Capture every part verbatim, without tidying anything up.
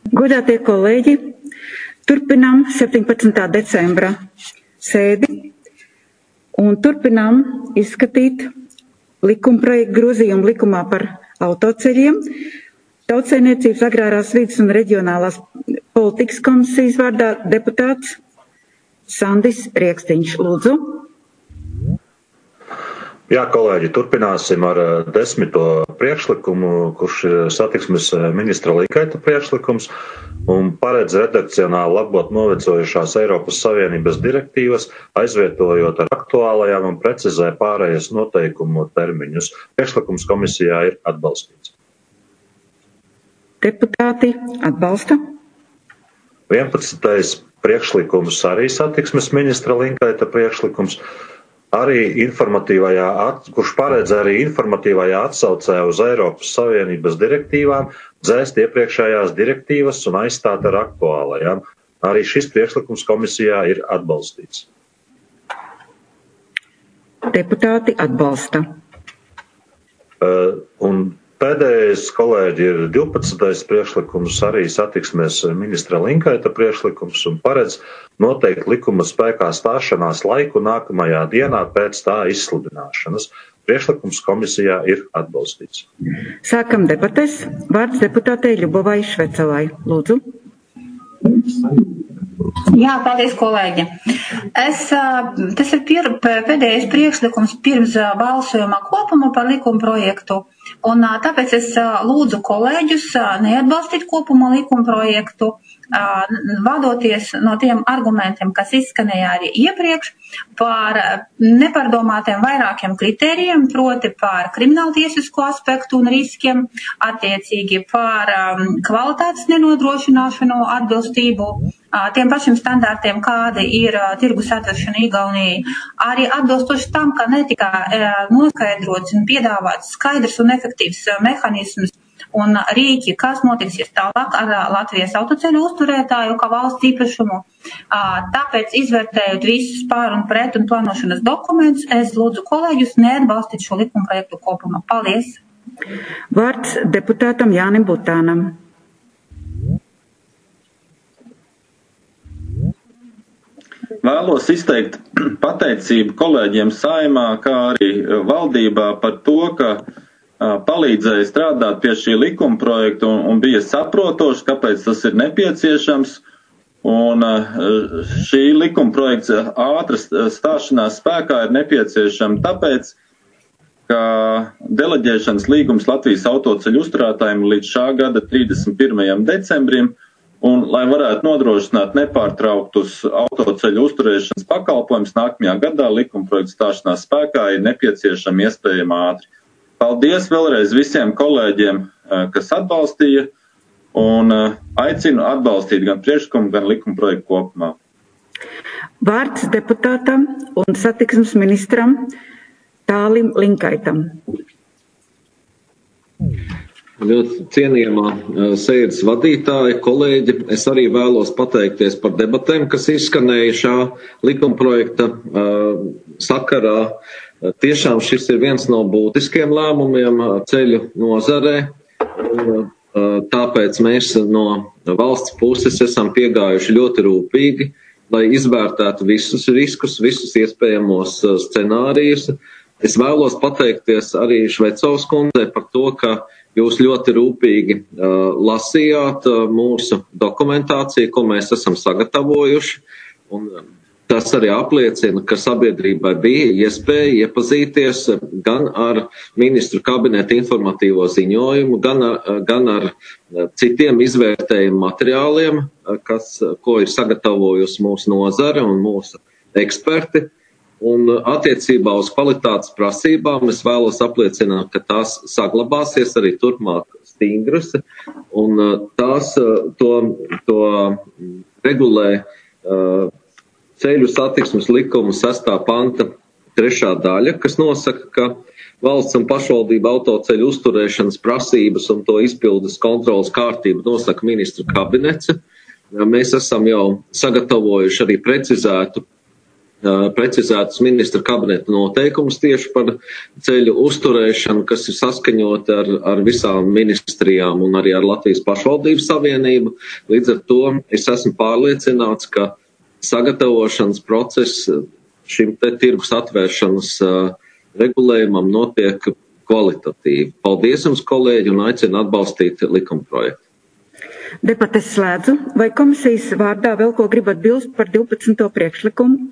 Godātie kolēģi, turpinām septiņpadsmitā decembra sēdi un turpinām izskatīt likumprojektu grozījumu likumā par autoceļiem. Tautsaimniecības agrārās vides un reģionālās politikas komisijas vārdā deputāts Sandis Riekstiņš. Lūdzu. Jā, kolēģi, turpināsim ar desmito priekšlikumu, kurš ir satiksmes ministra Linkaita priekšlikums un paredz redakcionāli labot novecojušās Eiropas Savienības direktīvas, aizvietojot ar aktuālajām un precizē pārējas noteikumu termiņus. Priekšlikums komisijā ir atbalstīts. Deputāti atbalsta. vienpadsmitais priekšlikums arī satiksmes ministra Linkaita priekšlikums. Arī informatīvajā, at, kurš paredz arī informatīvajā atsaucē uz Eiropas Savienības direktīvām, dzēst iepriekšējās direktīvas un aizstāt ar aktuālajām. Arī šis priekšlikums komisijā ir atbalstīts. Deputāti atbalsta. Uh, un pēdējais, kolēģi, ir divpadsmitais priekšlikums, arī satiksmes ministra Linkaita priekšlikums un paredz noteikt likuma spēkā stāšanās laiku nākamajā dienā pēc tā izsludināšanas. Priekšlikums komisijā ir atbalstīts. Sākam debates. Vārds deputātei Ļubovai Švecovai. Lūdzu. Jā, paldies, kolēģi. Es, tas ir pir, pēdējais priekšlikums pirms balsojuma kopuma par likuma projektu, un tāpēc es lūdzu kolēģus neatbalstīt kopuma likuma projektu, vadoties no tiem argumentiem, kas izskanēja arī iepriekš, par nepārdomātiem vairākiem kritērijiem, proti par krimināltiesisko aspektu un riskiem, attiecīgi par kvalitātes nenodrošināšanu atbilstību tiem pašiem standārtiem, kādi ir tirgus atvēršana Igaunijai, arī atbilstoši tam, ka netika noskaidrots un piedāvāts skaidrs un efektīvs mehanisms un rīki, kas notiksies tālāk ar Latvijas autoceļu uzturētāju kā valsts īpašumu. Tāpēc, izvērtējot visus pār un pret un plānošanas dokumentus, es lūdzu kolēģus neatbalstīt šo likuma projektu kopumā. Paldies! Vārds deputātam Jānim Butānam. Vēlos izteikt pateicību kolēģiem Saeimā, kā arī valdībā par to, ka palīdzēja strādāt pie šī likuma projekta un, un bija saprotoši, kāpēc tas ir nepieciešams. Un šī likuma projekta ātras stāšanās spēkā ir nepieciešama tāpēc, ka deleģēšanas līgums Latvijas autoceļu uzturētājiem līdz šā gada trīsdesmit pirmajam decembrim, un lai varētu nodrošināt nepārtrauktus autoceļu uzturēšanas pakalpojumus nākamajā gadā, likuma projekta stāšanās spēkā ir nepieciešama iespējama ātri. Paldies vēlreiz visiem kolēģiem, kas atbalstīja, un aicinu atbalstīt gan priekšlikumu, gan likuma projektu kopumā. Vārds deputātam un satiksmes ministram Tālim Linkaitam. Ļoti cienījamā sēdes vadītāja, kolēģi, es arī vēlos pateikties par debatēm, kas izskanēja šā likuma projekta uh, sakarā. Tiešām šis ir viens no būtiskiem lēmumiem ceļu nozarē, un uh, tāpēc mēs no valsts puses esam piegājuši ļoti rūpīgi, lai izvērtētu visus riskus, visus iespējamos uh, scenārijus. Es vēlos pateikties arī Švecovas kundzei par to, ka jūs ļoti rūpīgi uh, lasījāt uh, mūsu dokumentāciju, ko mēs esam sagatavojuši, un tas arī apliecina, ka sabiedrībai bija iespēja iepazīties gan ar ministru kabineta informatīvo ziņojumu, gan ar, gan ar citiem izvērtējumu materiāliem, kas, ko ir sagatavojusi mūsu nozare un mūsu eksperti. Un attiecībā uz kvalitātes prasībām es vēlos apliecināt, ka tās saglabāsies arī turpmāk stingras, un tās to, to regulē ceļu satiksmes likuma sestā panta trešā daļa, kas nosaka, ka valsts un pašvaldība autoceļu uzturēšanas prasības un to izpildes kontrolas kārtību nosaka ministru kabinets. Mēs esam jau sagatavojuši arī precizētu precizētas ministra kabineta noteikumus tieši par ceļu uzturēšanu, kas ir saskaņoti ar, ar visām ministrijām un arī ar Latvijas pašvaldības savienību. Līdz ar to es esmu pārliecināts, ka sagatavošanas process šim te tirgus atvēršanas regulējumam notiek kvalitatīvi. Paldies jums, kolēģi, un aicinu atbalstīt likumprojektu. Debates slēdzu. Vai komisijas vārdā vēl ko gribat bilst par divpadsmito priekšlikumu?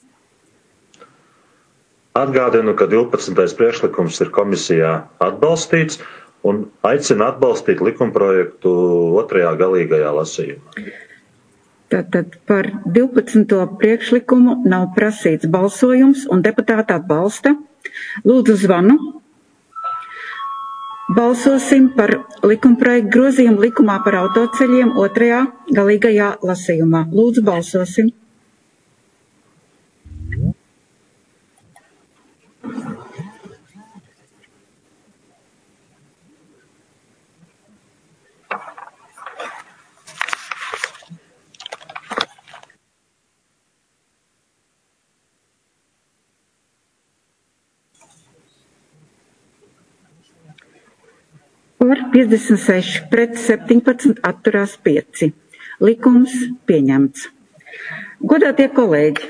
Atgādinu, ka divpadsmitais priekšlikums ir komisijā atbalstīts un aicina atbalstīt likumprojektu otrajā galīgajā lasījumā. Tātad par divpadsmito priekšlikumu nav prasīts balsojums un deputāti atbalsta. Lūdzu zvanu. Balsosim par likumprojektu grozījumu likumā par autoceļiem otrajā galīgajā lasījumā. Lūdzu, balsosim. Par piecdesmit seši pret septiņpadsmit atturās pieci. Likums pieņemts. Godātie kolēģi,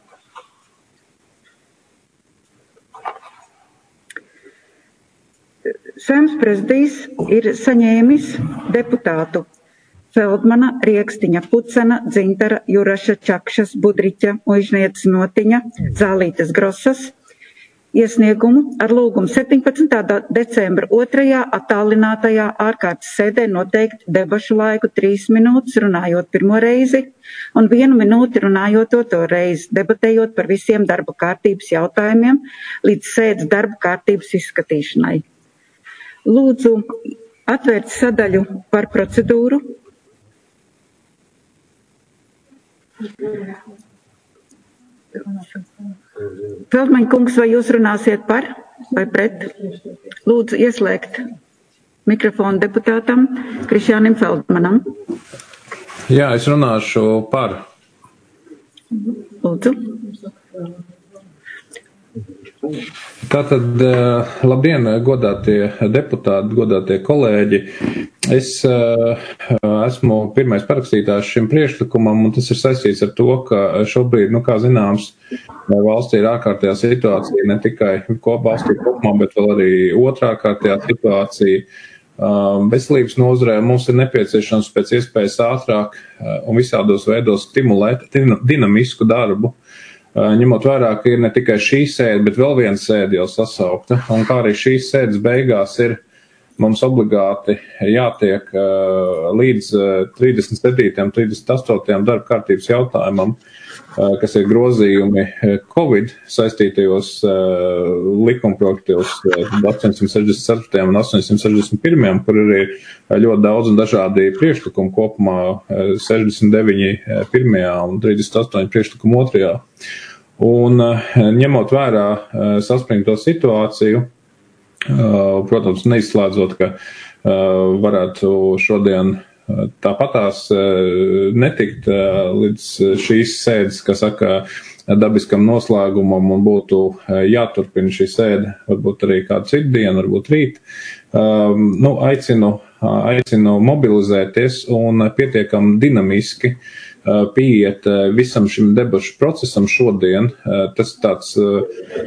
Saeimas prezidijs ir saņēmis deputātu Feldmana, Riekstiņa, Pucena, Dzintara, Juraša, Čakšas, Budriķa, Muižnieces, Notiņa, Zālītes, Grosas iesniegumu ar lūgumu septiņpadsmitā decembra otrajā attālinātajā ārkārtas sēdē noteikt debašu laiku trīs minūtes runājot pirmo reizi un vienu minūti runājot otro reizi, debatējot par visiem darba kārtības jautājumiem līdz sēdes darba kārtības izskatīšanai. Lūdzu atvērt sadaļu par procedūru. Feldmaņa kungs, vai jūs runāsiet par vai pret? Lūdzu ieslēgt mikrofonu deputātam Krišjānim Feldmanam. Jā, es runāšu par. Lūdzu. Tātad, labdien, godātie deputāti, godātie kolēģi. Es uh, esmu pirmais parakstītājs šim priekšlikumam, un tas ir saistīts ar to, ka šobrīd, nu, kā zināms, valstī ir ārkārtējā situācija, ne tikai valstī kopumā, bet vēl arī otrā ārkārtējā situācija. Uh, veselības nozarē mums ir nepieciešams pēc iespējas ātrāk uh, un visādos veidos stimulēt dinamisku darbu. Uh, ņemot vērā, ka ir ne tikai šī sēde, bet vēl viena sēde jau sasaukta, un kā arī šīs sēdes beigās ir mums obligāti jātiek uh, līdz uh, trīsdesmit septītajam, trīsdesmit astotajam darba kārtības jautājumam, uh, kas ir grozījumi Covid saistītajos uh, likumprojektos uh, astoņsimt sešdesmit ceturtajam un astoņsimt sešdesmit pirmajam, kur ir ļoti daudz un dažādi priekšlikumi kopumā uh, sešdesmit deviņi pirmajā un trīsdesmit astoņi priekšlikumi otrajā. Un uh, ņemot vērā uh, saspringto situāciju, Uh, protams, neizslēdzot, ka uh, varētu šodien uh, tāpatās uh, netikt uh, līdz šīs sēdes, kas saka, dabiskam noslēgumam un būtu uh, jāturpina šī sēde, varbūt arī kādu citu dienu, varbūt rīt. Um, nu, aicinu, uh, aicinu mobilizēties un pietiekam dinamiski uh, pieiet uh, visam šim debašu procesam šodien. Uh, tas tāds uh,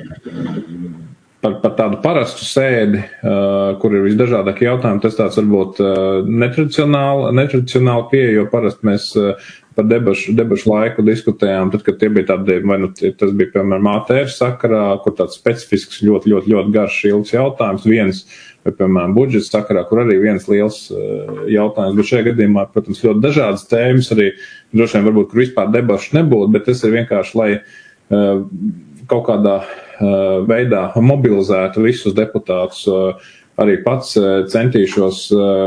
Par, par tādu parastu sēdi, uh, kur ir visdažādākie jautājumi, tas tāds varbūt uh, netradicionāli, netradicionāli pieeja, jo parasti mēs uh, par debašu, debašu laiku diskutējām, tad, kad tie bija tādi, vai nu tas bija, piemēram, A T R sakarā, kur tāds specifisks ļoti, ļoti, ļoti garš ilgs jautājums, viens, vai, piemēram, budžets sakarā, kur arī viens liels uh, jautājums, bet šajā gadījumā, protams, ļoti dažādas tēmas, arī droši vien varbūt, kur vispār debašu nebūtu, bet tas ir vienkārši, lai uh, kaut kādā veidā mobilizētu visus deputātus. Arī pats centīšos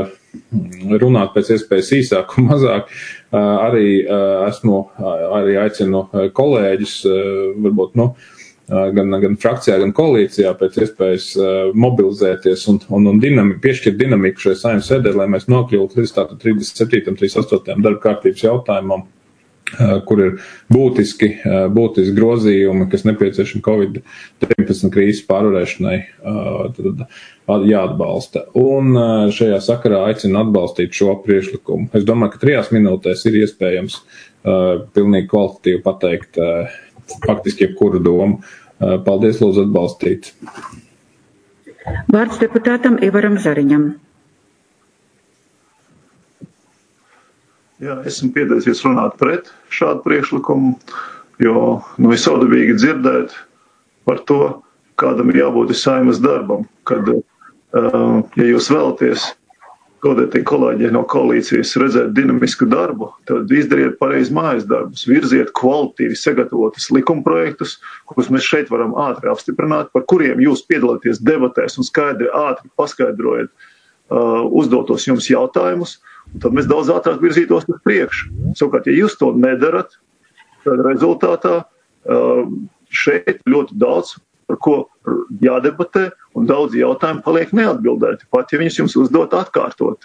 runāt pēc iespējas īsāk un mazāk. Arī esmu, arī aicinu kolēģus, varbūt, nu, gan, gan frakcijā, gan koalīcijā pēc iespējas mobilizēties un, un, un dinami, piešķirt dinamiku šai Saeimas sēdē, lai mēs nokļūtu līdz tātad trīsdesmit septītajam, trīsdesmit astotajam darba kārtības jautājumam kur ir būtiski, būtiski grozījumi, kas nepieciešami covid deviņpadsmit krīzes pārvarēšanai, tad jāatbalsta. Un šajā sakarā aicinu atbalstīt šo priekšlikumu. Es domāju, ka trijās minūtēs ir iespējams pilnīgi kvalitatīvi pateikt faktiski jebkuru domu. Paldies, lūdzu, atbalstīt. Vārds deputātam Ivaram Zariņam. Jā, esmu piedēsies runāt pret šādu priekšlikumu, jo nu, ir saudabīgi dzirdēt par to, kādam ir jābūt Saeimas darbam, kad, uh, ja jūs vēlaties godētie kolēģi no koalīcijas redzēt dinamisku darbu, tad izdariet pareizi mājas darbus, virziet kvalitatīvi sagatavotus likumprojektus, kurus mēs šeit varam ātri apstiprināt, par kuriem jūs piedalāties debatēs un skaidri ātri paskaidrojat uh, uzdotos jums jautājumus, un tad mēs daudz ātrāk virzītos uz priekšu. Savukārt, ja jūs to nedarat, tad rezultātā uh, šeit ļoti daudz, par ko jādebatē, un daudz jautājumu paliek neatbildēti, pat ja viņus jums uzdot atkārtot.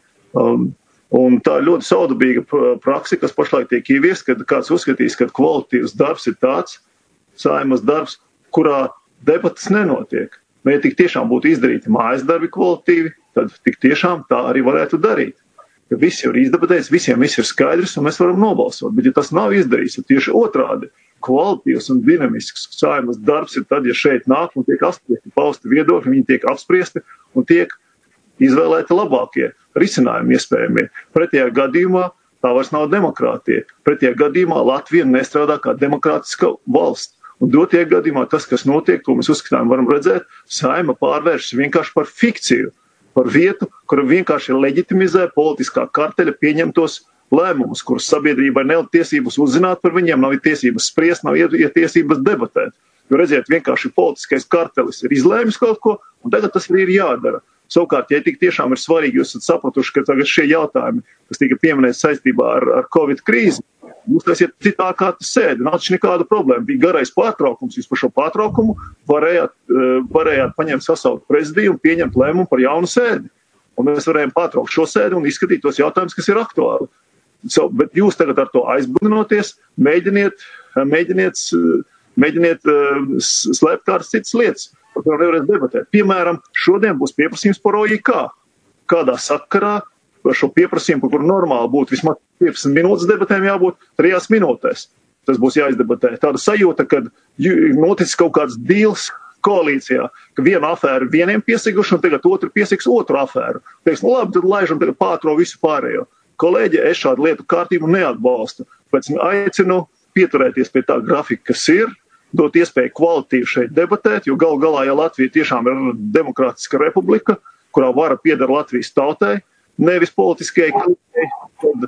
Um, un tā ir ļoti saudabīga praksa, kas pašlaik tiek ievies, kad kāds uzskatīs, ka kvalitīvs darbs ir tāds, Saeimas darbs, kurā debatas nenotiek. Nu, ja tik tiešām būtu izdarīti mājas darbi kvalitīvi, tad tik tiešām tā arī varētu darīt. Ka viss jau ir izdebatēts, visiem viss ir skaidrs, un mēs varam nobalsot. Bet ja tas nav izdarīts, tad tieši otrādi. Kvalitīvs un dinamisks Saeimas darbs ir tad, ja šeit nāk un tiek apspriesti pausti viedokļi, viņi tiek apspriesti un tiek izvēlēti labākie risinājumi iespējamie. Pretējā gadījumā tā vairs nav demokrātija. Pretējā gadījumā Latvija nestrādā kā demokrātiska valsts. Un dotajā gadījumā tas, kas notiek, to mēs uzskatām varam redzēt, Saeima pārvēršas vienkārši par fikciju, par vietu, kura vienkārši leģitimizē politiskā karteļa pieņemtos lēmumus, kuras sabiedrībai nav tiesības uzzināt par viņiem, nav tiesības spriest, nav tiesības debatēt. Jo redziet, vienkārši politiskais kartelis ir izlēmis kaut ko, un tagad tas arī ir jādara. Savukārt, ja tik tiešām ir svarīgi, jūs esat sapratuši, ka tagad šie jautājumi, kas tika pieminēti saistībā ar, ar Covid krīzi, jūs taisiet citā kārtas sēdi, nav taču nekāda problēma. Bija garais pārtraukums, jūs par šo pārtraukumu varējāt, varējāt paņemt sasaukt prezidiju un pieņemt lēmumu par jaunu sēdi. Un mēs varējām pārtraukt šo sēdi un izskatīt tos jautājumus, kas ir aktuāli. So, bet jūs tagad ar to aizbudinoties, mēģiniet, mēģiniet, mēģiniet uh, slēpt kādas citas lietas, par kurām nevarēs debatēt. Piemēram, šodien būs pieprasījums par O I K. Kādā sakarā par šo pieprasījumu, par kuru normāli būtu vismaz piecdesmit minūtes debatēm jābūt trijās minūtēs. Tas būs jāizdebatē. Tāda sajūta, kad noticis kaut kāds dīls koalīcijā, ka vienu afēru vieniem piesiguši un tagad otru piesigs otru afēru. Teiks, nu labi, tad laižam tagad pātro visu pārējo. Kolēģi, es šādu lietu kārtību neatbalstu. Pēc aicinu pieturēties pie tā grafika, kas ir, dot iespēju kvalitīvi šeit debatēt, jo galu galā, ja Latvija tiešām ir demokrātiska republika, kurā vara pieder Latvijas tautai, nevis politiskajai klikai, tad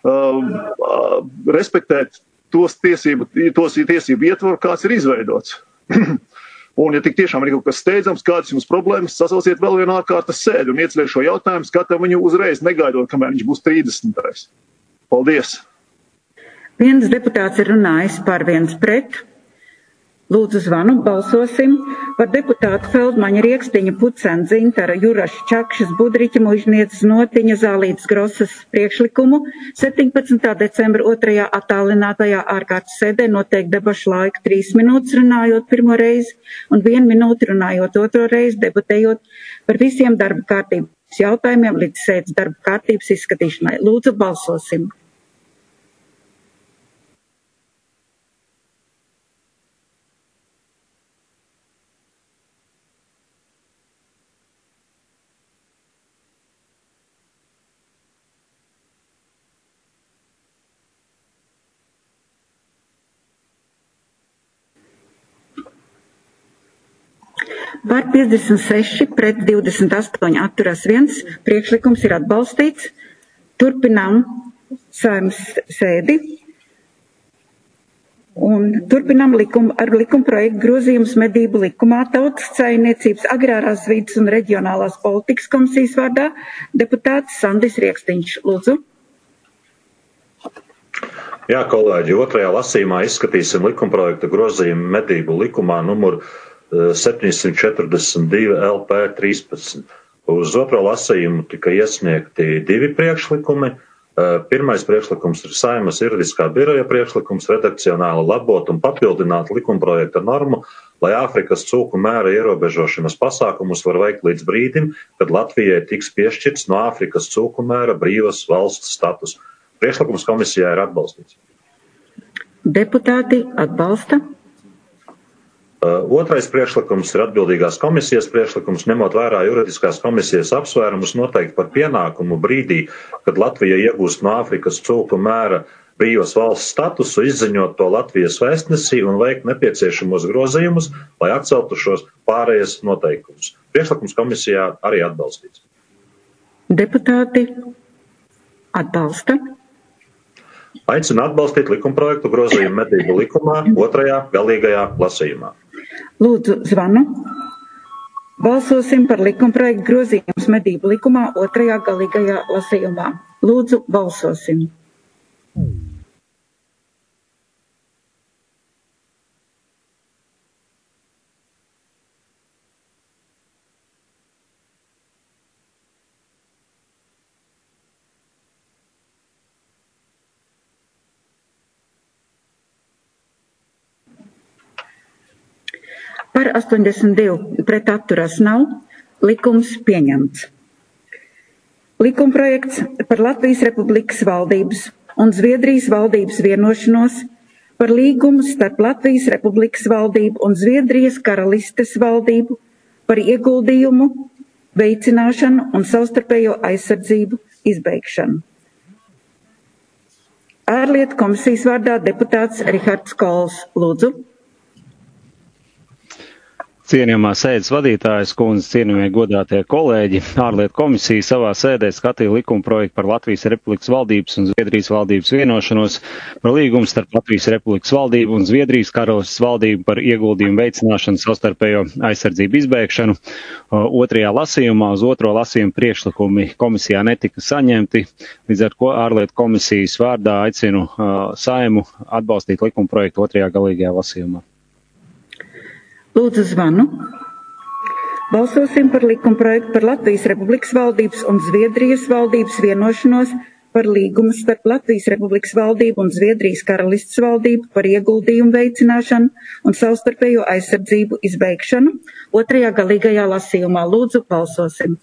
uh, respektēt tos tiesību, tos tiesību ietvaru, kāds ir izveidots. Un, ja tik tiešām ir kaut kas steidzams, kādas jums problēmas, sasauciet vēl vienu ārkārtas sēdi un ieceliet šo jautājumu, skatām viņu uzreiz, negaidot, kamēr viņš būs trīsdesmitais. Paldies! Viens deputāts ir runājis par viens pret. Lūdzu zvanu, balsosim par deputātu Feldmaņa, Riekstiņa, Pucena, Dzintara, Juraša, Čakšas, Budriķa, Muižnieces, Notiņa, Zālītes, Grosas priekšlikumu septiņpadsmitā decembra otrajā attālinātajā ārkārtas sēdē noteikti debašu laika trīs minūtes runājot pirmo reizi un vienu minūti runājot otro reizi, debatējot par visiem darba kārtības jautājumiem līdz sēdes darba kārtības izskatīšanai. Lūdzu, balsosim! Par piecdesmit seši pret divdesmit astoņi atturās viens, priekšlikums ir atbalstīts. Turpinām Saeimas sēdi un turpinām likum, ar likumprojektu grozījumus medību likumā Tautas saimniecības agrārās vides un reģionālās politikas komisijas vārdā deputāts Sandis Riekstiņš. Lūdzu. Jā, kolēģi, otrajā lasījumā izskatīsim likumprojektu grozījumu medību likumā numur septiņsimt četrdesmit divi L P trīspadsmit. Uz otro lasījumu tika iesniegti divi priekšlikumi, Pirmais priekšlikums ir Saeimas juridiskā biroja priekšlikums redakcionāli labot un papildināt likumprojekta normu, lai Āfrikas cūku mēra ierobežošanas pasākumus var veikt līdz brīdim, kad Latvijai tiks piešķirts no Āfrikas cūku mēra brīvas valsts status. Priekšlikums komisijā ir atbalstīts. Deputāti atbalsta. Otrais priekšlikums ir atbildīgās komisijas priekšlikums, ņemot vērā juridiskās komisijas apsvērumus noteikt par pienākumu brīdī, kad Latvija iegūst no Āfrikas cūku mēra brīvas valsts statusu, izziņot to Latvijas vēstnesī un veikt nepieciešamos grozījumus, lai atceltu šos pārējas noteikumus. Priekšlikums komisijā arī atbalstīts. Deputāti atbalsta. Aicinu atbalstīt likumprojektu grozījumu medību likumā otrajā galīgajā lasījumā. Lūdzu zvanu. Balsosim par likumprojektu grozījumus medību likumā otrajā galīgajā lasījumā. Lūdzu balsosim. Par astoņdesmit divi pret atturas nav, likums pieņemts. Likumprojekts par Latvijas Republikas valdības un Zviedrijas valdības vienošanos par līgumu starp Latvijas Republikas valdību un Zviedrijas karalistes valdību par ieguldījumu, veicināšanu un savstarpējo aizsardzību izbeigšanu. Ārlietu komisijas vārdā deputāts Rihards Kols. Lūdzu. Cienījamā sēdes vadītājas kundze, cienījamie godātie kolēģi, ārlietu komisija savā sēdē skatīja likumprojektu par Latvijas Republikas valdības un Zviedrijas valdības vienošanos par līgumu starp Latvijas Republikas valdību un Zviedrijas karalistes valdību par ieguldījumu veicināšanu savstarpējo aizsardzību izbeigšanu. Otrajā lasījumā uz otro lasījumu priekšlikumi komisijā netika saņemti, līdz ar ko ārlietu komisijas vārdā aicinu Saeimu atbalstīt likumprojektu otrajā galīgajā lasījumā. Lūdzu zvanu. Balsosim par likumprojektu par Latvijas Republikas valdības un Zviedrijas valdības vienošanos par līgumu starp Latvijas Republikas valdību un Zviedrijas karalistes valdību par ieguldījumu veicināšanu un savstarpējo aizsardzību izbeigšanu. Otrajā galīgajā lasījumā. Lūdzu balsosim.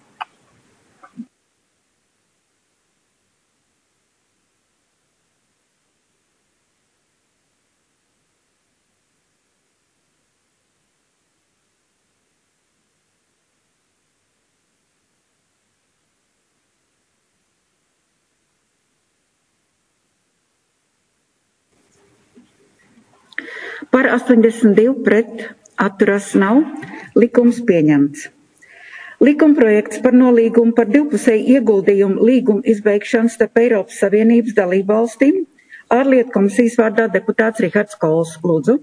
Par astoņdesmit divi pret atturas nav, likums pieņemts. Likumprojekts par nolīgumu par divpusēju ieguldījumu līgumu izbeigšanu starp Eiropas Savienības dalībvalstīm. Ārlietu komisijas vārdā deputāts Rihards Kols. Lūdzu.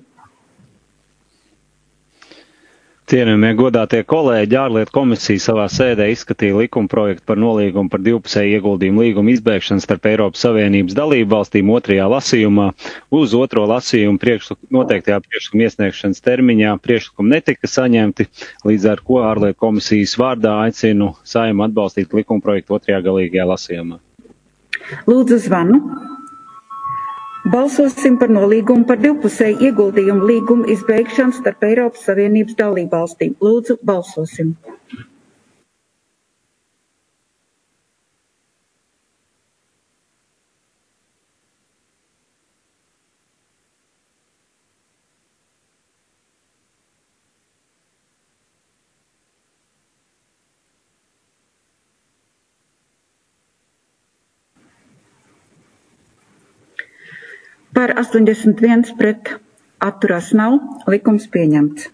Cienījamie godātie kolēģi, ārlietu komisija savā sēdē izskatīja likumprojektu par nolīgumu par divpusēju ieguldījumu līgumu izbeigšanu starp Eiropas Savienības dalību valstīm otrajā lasījumā. Uz otro lasījumu priekšlik, noteiktajā priekšlikuma iesniegšanas termiņā priekšlikumi netika saņemti, līdz ar ko ārlietu komisijas vārdā aicinu Saeimu atbalstīt likumprojektu otrajā galīgajā lasījumā. Lūdzu zvanu. Balsosim par nolīgumu par divpusēju ieguldījumu līgumu izbeigšanu starp Eiropas Savienības dalībvalstīm. Lūdzu, balsosim. Par astoņdesmit viens pret atturas nav, likums pieņemts.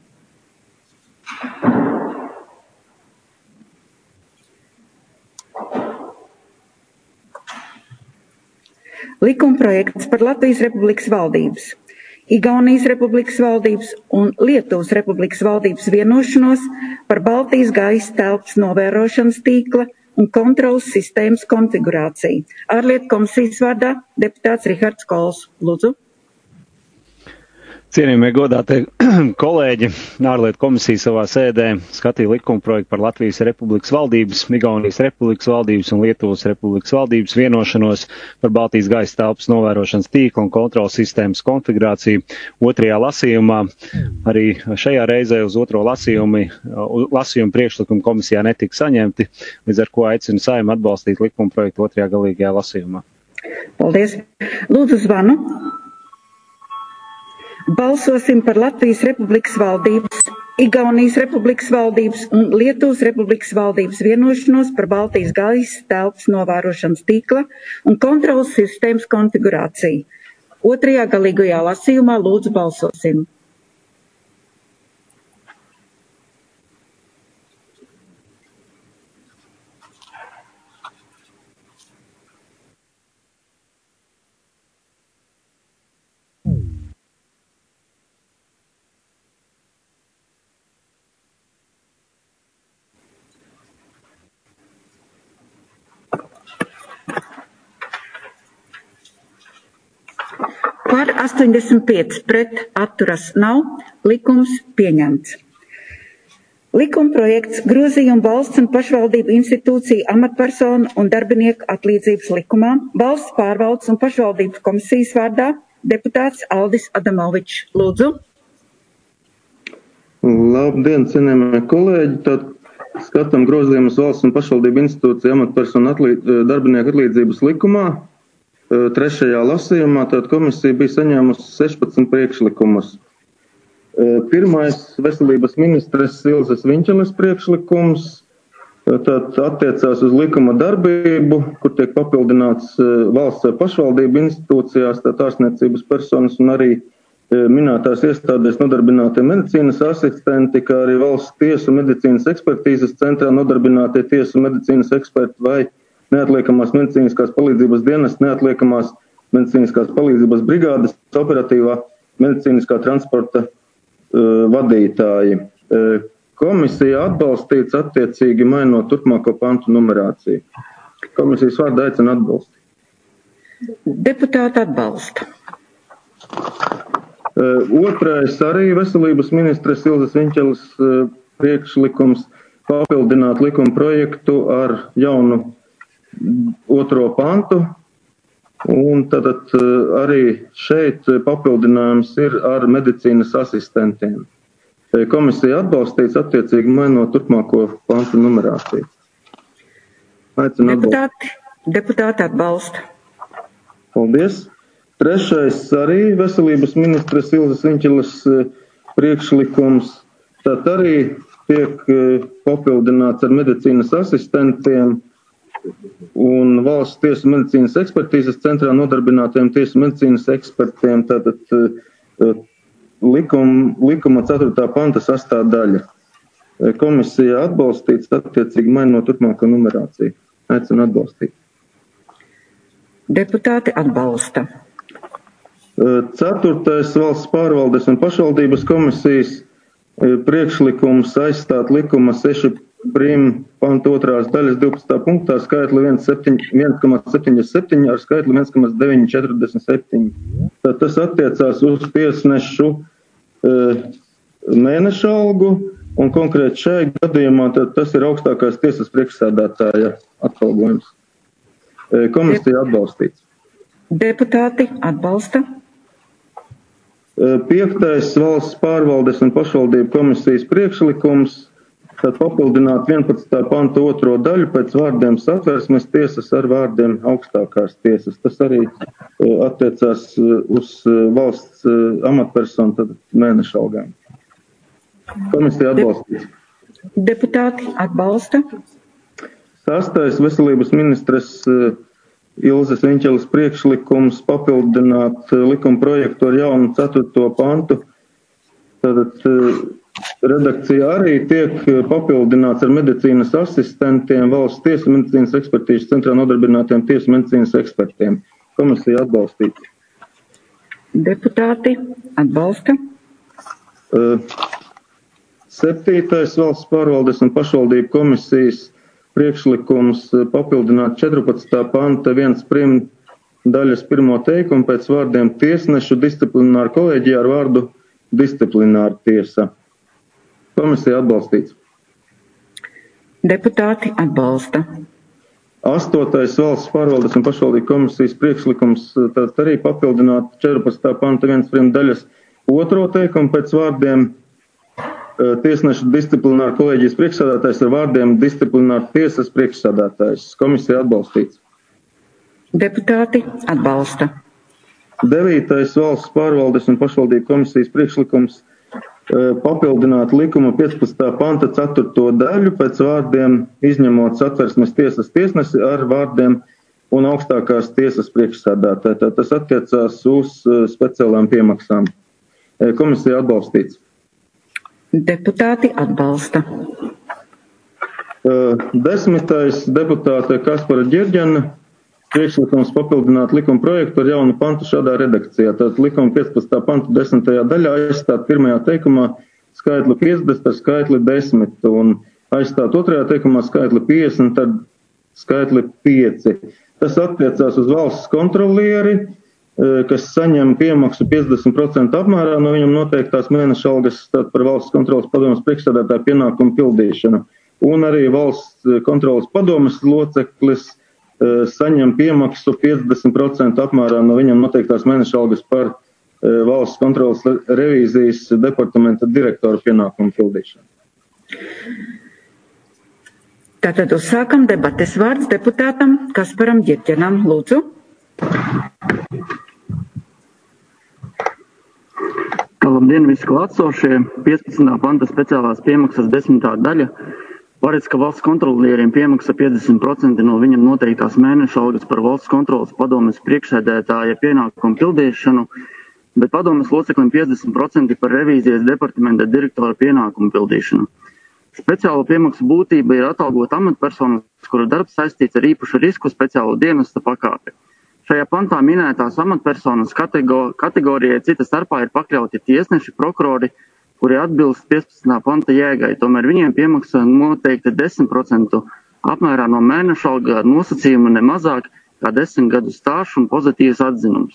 Likumprojekts par Latvijas Republikas valdības, Igaunijas Republikas valdības un Lietuvas Republikas valdības vienošanos par Baltijas gaisa telpas novērošanas tīkla un kontrolas sistēmas konfigurāciju. Ārlietu komisijas vārdā deputāts Rihards Kols. Lūdzu. Cienījamie godātie kolēģi, ārlietu komisija savā sēdē skatīja likuma projektu par Latvijas Republikas valdības, Igaunijas Republikas valdības un Lietuvas Republikas valdības vienošanos par Baltijas gaisa telpas novērošanas tīkla un kontrolas sistēmas konfigurāciju otrajā lasījumā. Arī šajā reizē uz otro lasījumu, lasījumu priekšlikumu komisijā netika saņemti, līdz ar ko aicinu Saeimu atbalstīt likuma projektu otrajā galīgajā lasījumā. Paldies. Lūdzu zvanu. Balsosim par Latvijas Republikas valdības, Igaunijas Republikas valdības un Lietuvas Republikas valdības vienošanos par Baltijas gaisa telpas novērošanas tīkla un kontrolas sistēmas konfigurāciju. Otrajā galīgajā lasījumā lūdzu balsosim. Par astoņdesmit pieci pret atturas nav, likums pieņemts. Likuma projekts grozījumu valsts un pašvaldību institūciju amatpersonu un darbinieku atlīdzības likumā valsts pārvaldes un pašvaldības komisijas vārdā deputāts Aldis Adamovičs. Lūdzu. Labdien, cienījamie kolēģi. Tad skatām grozījumus valsts un pašvaldību institūciju amatpersonu atlīd, darbinieku atlīdzības likumā. Trešajā lasījumā tad komisija bija saņēmusi sešpadsmit priekšlikumus. Pirmais veselības ministres Ilzes Viņķeles priekšlikums tad attiecās uz likuma darbību, kur tiek papildināts valsts vai pašvaldību institūcijās, tad ārstniecības personas un arī minētās iestādēs nodarbinātie medicīnas asistenti, kā arī valsts tiesu medicīnas ekspertīzes centrā nodarbinātie tiesu medicīnas eksperti vai neatliekamās medicīniskās palīdzības dienas, neatliekamās medicīniskās palīdzības brigādes, operatīvā medicīniskā transporta uh, vadītāji. Uh, komisija atbalstīts attiecīgi mainot turpmāko pantu numerāciju. Komisijas vārdā aicina atbalstīt. Deputāti atbalsta. Uh, otrais arī veselības ministres Ilzes Viņķeles uh, priekšlikums papildināt likuma projektu ar jaunu otro pantu, un tad arī šeit papildinājums ir ar medicīnas asistentiem. Komisija atbalstīts attiecīgi mainot turpmāko pantu numerāciju. Aicinu deputāti, deputāti atbalsta. Paldies. Trešais arī veselības ministres Ilzes Viņķeles priekšlikums. Tad arī tiek papildināts ar medicīnas asistentiem un valsts tiesu medicīnas ekspertīzes centrā nodarbinātiem tiesu medicīnas ekspertiem, tātad likuma, likuma ceturtā panta sastāvdaļa. Komisija atbalstīts attiecīgi mainot turpmāko numerāciju. Aicinu atbalstīt. Deputāti atbalsta. Ceturtais valsts pārvaldes un pašvaldības komisijas priekšlikums aizstāt likuma seši prim pantu otrās daļas divpadsmitā punktā skaitli viens komats septiņdesmit septiņi ar skaitli viens komats deviņi četrdesmit septiņi. Tad tas attiecās uz tiesnešu e, mēneša algu, un konkrēti šai gadījumā tad tas ir augstākās tiesas priekšsēdētāja atalgojums. E, komisija atbalstīts. Deputāti atbalsta. E, piektais valsts pārvaldes un pašvaldību komisijas priekšlikums. Tad papildināt vienpadsmitā panta otro daļu pēc vārdiem satversmes tiesas ar vārdiem augstākās tiesas. Tas arī attiecās uz valsts amatpersonu tad mēneša algām. Komisija atbalstīs. Deputāti atbalsta. Sastais veselības ministres Ilzes Viņķeles priekšlikums papildināt likuma projektu ar jaunu ceturto pantu. Tātad redakcija arī tiek papildināts ar medicīnas asistentiem, valsts tiesu medicīnas ekspertīzes centrā nodarbinātiem tiesu medicīnas ekspertiem. Komisija atbalstīt. Deputāti atbalsta. Uh, septītais valsts pārvaldes un pašvaldību komisijas priekšlikums papildināt četrpadsmitā panta viens prim daļas pirmo teikumu pēc vārdiem tiesnešu disciplināru kolēģijā ar vārdu disciplināra tiesa. Komisija atbalstīts. Deputāti atbalsta. Astotais valsts pārvaldes un pašvaldību komisijas priekšlikums tad arī papildināt četrpadsmitā panta viens prim daļas otro teikumu pēc vārdiem tiesneša disciplināra kolēģijas priekšsādātājs ar vārdiem disciplināra tiesas priekšsādātājs. Komisija atbalstīts. Deputāti atbalsta. Devītais valsts pārvaldes un pašvaldību komisijas priekšlikums papildināt likuma piecpadsmitā panta ceturto daļu pēc vārdiem izņemot Satversmes tiesas tiesnesi ar vārdiem un augstākās tiesas priekšsādātāja. Tas attiecās uz speciālām piemaksām. Komisija atbalstīts. Deputāti atbalsta. Desmitais deputāte Kaspara Ģirģena priekšlikums papildināt likuma projektu ar jaunu pantu šādā redakcijā. Tātad likuma piecpadsmitā panta desmitajā daļā aizstāt pirmajā teikumā skaitli piecdesmit ar skaitli desmit un aizstāt otrajā teikumā skaitli piecdesmit ar skaitli pieci. Tas attiecās uz valsts kontrolieri, kas saņem piemaksu piecdesmit procentu apmērā no viņam noteiktās mēneša algas par valsts kontrolas padomes priekšsēdētāja pienākumu pildīšanu. Un arī valsts kontrolas padomes loceklis saņem piemaksu piecdesmit procentu apmērā no viņam noteiktās mēneša algas par valsts kontrolas revīzijas departamenta direktora pienākumu pildīšanu. Tātad uzsākam debates. Vārds deputātam Kasparam Ģirģenam. Lūdzu. Labdien, visi klātsošie. piecpadsmitā panta speciālās piemaksas desmitā daļa paredz, ka valsts kontrolieriem piemaksa piecdesmit procenti no viņam noteiktās mēneša algas par valsts kontrolas padomes priekšsēdētāja pienākumu pildīšanu, bet padomes loceklim piecdesmit procenti par revīzijas departamenta direktora pienākumu pildīšanu. Speciālo piemaksu būtība ir atalgot amatpersonas, kuru darbs saistīts ar īpašu risku speciālo dienesta pakāpi. Šajā pantā minētās amatpersonas kategorijai cita starpā ir pakļauti tiesneši, prokurori, kuri atbilst piecpadsmitā panta jēgai. Tomēr viņiem piemaksa noteikti desmit procentu apmērā no mēneša alga nosacījuma ne mazāk kā desmit gadu stāžs un pozitīvs atzinums.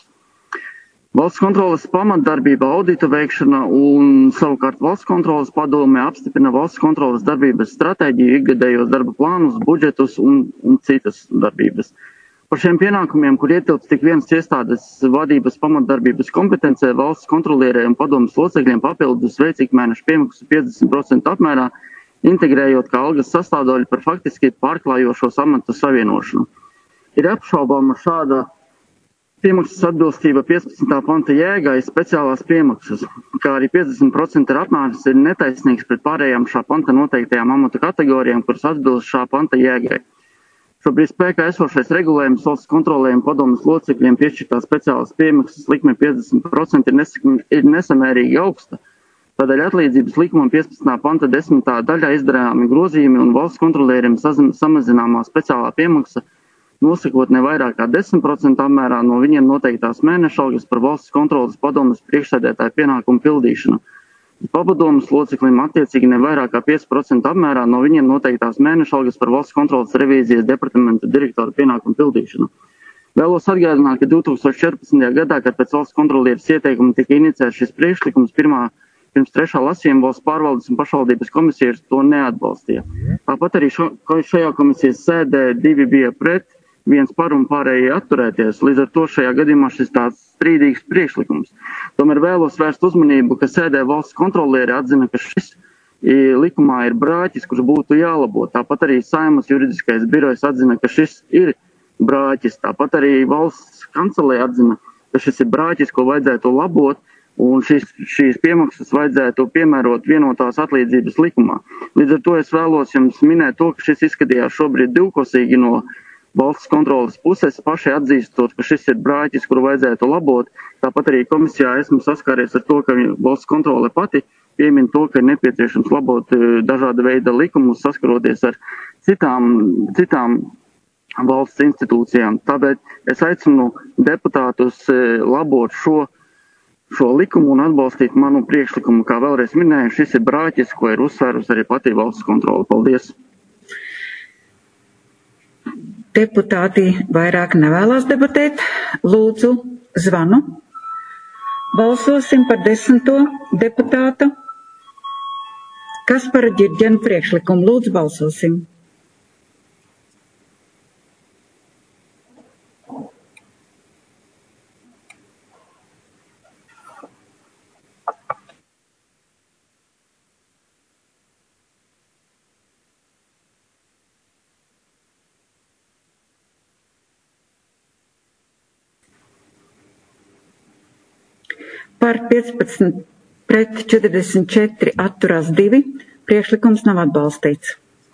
Valsts kontroles pamatdarbība audita veikšana un savukārt valsts kontroles padome apstiprina valsts kontroles darbības stratēģiju, ikgadējos darba plānus, budžetus un, un citas darbības. Par šiem pienākumiem, kur ietilpst tik vienas iestādes vadības pamatdarbības kompetencē, valsts kontrolieriem un padomes locekļiem papildus veic ikmēneša piemaksu piecdesmit procentu apmērā, integrējot kā algas sastāvdaļu par faktiski pārklājošos amatu savienošanu. Ir apšaubāma šāda piemaksas atbilstība piecpadsmitā panta jēgai speciālās piemaksas, kā arī piecdesmit procentu apmērs ir netaisnīgs pret pārējām šā panta noteiktajām amatu kategorijām, kuras atbilst šā panta jēgai. Šobrīd spēkā esošais regulējums valsts kontrolējiem padomes locekļiem piešķirtā speciālas piemaksas likme piecdesmit procenti ir, nes ir nesamērīgi augsta. Tādēļ atlīdzības likumam piecpadsmitā panta desmitā daļā izdarāmi grozījumi un valsts kontrolieriem samazināmā speciālā piemaksa nosakot ne vairāk kā desmit procentu apmērā no viņiem noteiktās mēneša algas par valsts kontrolas padomes priekšsēdētāja pienākumu pildīšanu. Padomes loceklim attiecīgi ne vairāk kā pieci procenti apmērā no viņiem noteiktās mēneša algas par valsts kontrolas revīzijas departamenta direktora pienākumu pildīšanu. Vēlos atgādināt, ka divi tūkstoši četrpadsmitajā gadā, kad pēc valsts kontrolieres ieteikuma tika inicēts šis priekšlikums, pirmā pirms trešā lasījuma valsts pārvaldes un pašvaldības komisijas to neatbalstīja. Tāpat arī šo, šajā komisijas sēdē divi bija pret, viens par un pārējie atturēties. Līdz ar to šajā gadījumā šis tāds strīdīgs priekšlikums. Tomēr vēlos vērst uzmanību, ka sēdē valsts kontrolieri atzina, ka šis likumā ir brāķis, kurš būtu jālabo. Tāpat arī Saeimas juridiskais birojs atzina, ka šis ir brāķis. Tāpat arī valsts kancelē atzina, ka šis ir brāķis, ko vajadzētu labot, un šis, šīs piemaksas vajadzētu piemērot vienotās atlīdzības likumā. Līdz ar to es vēlos jums minēt to, ka šis izskatījās šobrīd divkosīgi no valsts kontrolas puses, paši atzīstot, ka šis ir brāķis, kuru vajadzētu labot. Tāpat arī komisijā esmu saskāries ar to, ka valsts kontrole pati piemin to, ka ir nepieciešams labot dažāda veida likumus, saskaroties ar citām, citām valsts institūcijām. Tāpēc es aicinu deputātus labot šo, šo likumu un atbalstīt manu priekšlikumu. Kā vēlreiz minēju, šis ir brāķis, ko ir uzsvērus arī pati valsts kontrole. Paldies! Deputāti vairāk nevēlas debatēt. Lūdzu, zvanu. Balsosim par desmito deputātu Kaspara Ģirģena priekšlikumu. Lūdzu, balsosim. Par piecpadsmit pret četrdesmit četri atturās divi. Priekšlikums nav atbalstīts.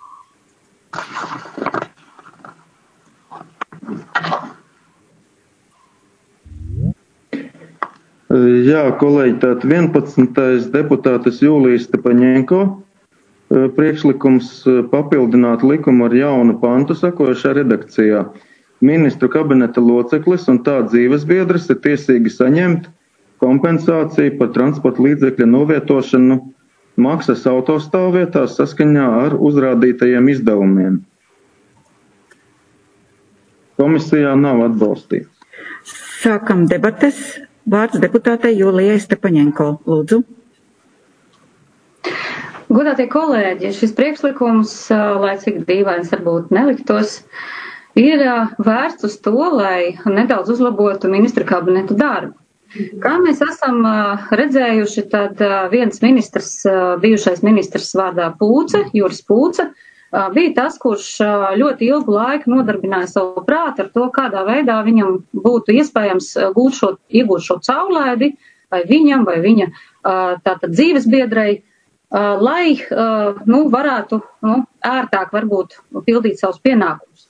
Jā, kolēģi, tātad vienpadsmitais deputātes Jūlijas Stepaņenko priekšlikums papildināt likumu ar jaunu pantu sakojušā redakcijā. Ministru kabineta loceklis un tā dzīvesbiedrs ir tiesīgi saņemt kompensāciju par transporta līdzekļa novietošanu maksas autostāvvietās saskaņā ar uzrādītajiem izdevumiem. Komisijā nav atbalstīts. Sākam debates. Vārds deputātei Jūlijai Stepaņenko. Lūdzu. Godātie kolēģi, šis priekšlikums, lai cik dīvains varbūt neliktos, ir vērsts uz to, lai nedaudz uzlabotu ministru kabinetu darbu. Kā mēs esam redzējuši, tad viens ministrs, bijušais ministrs vārdā Pūce, Juris Pūce, bija tas, kurš ļoti ilgu laiku nodarbināja savu prātu ar to, kādā veidā viņam būtu iespējams gūt šo, iegūt šo caurlaidi, vai viņam, vai viņa tātad dzīvesbiedrei, lai nu, varētu nu, ērtāk varbūt pildīt savus pienākumus.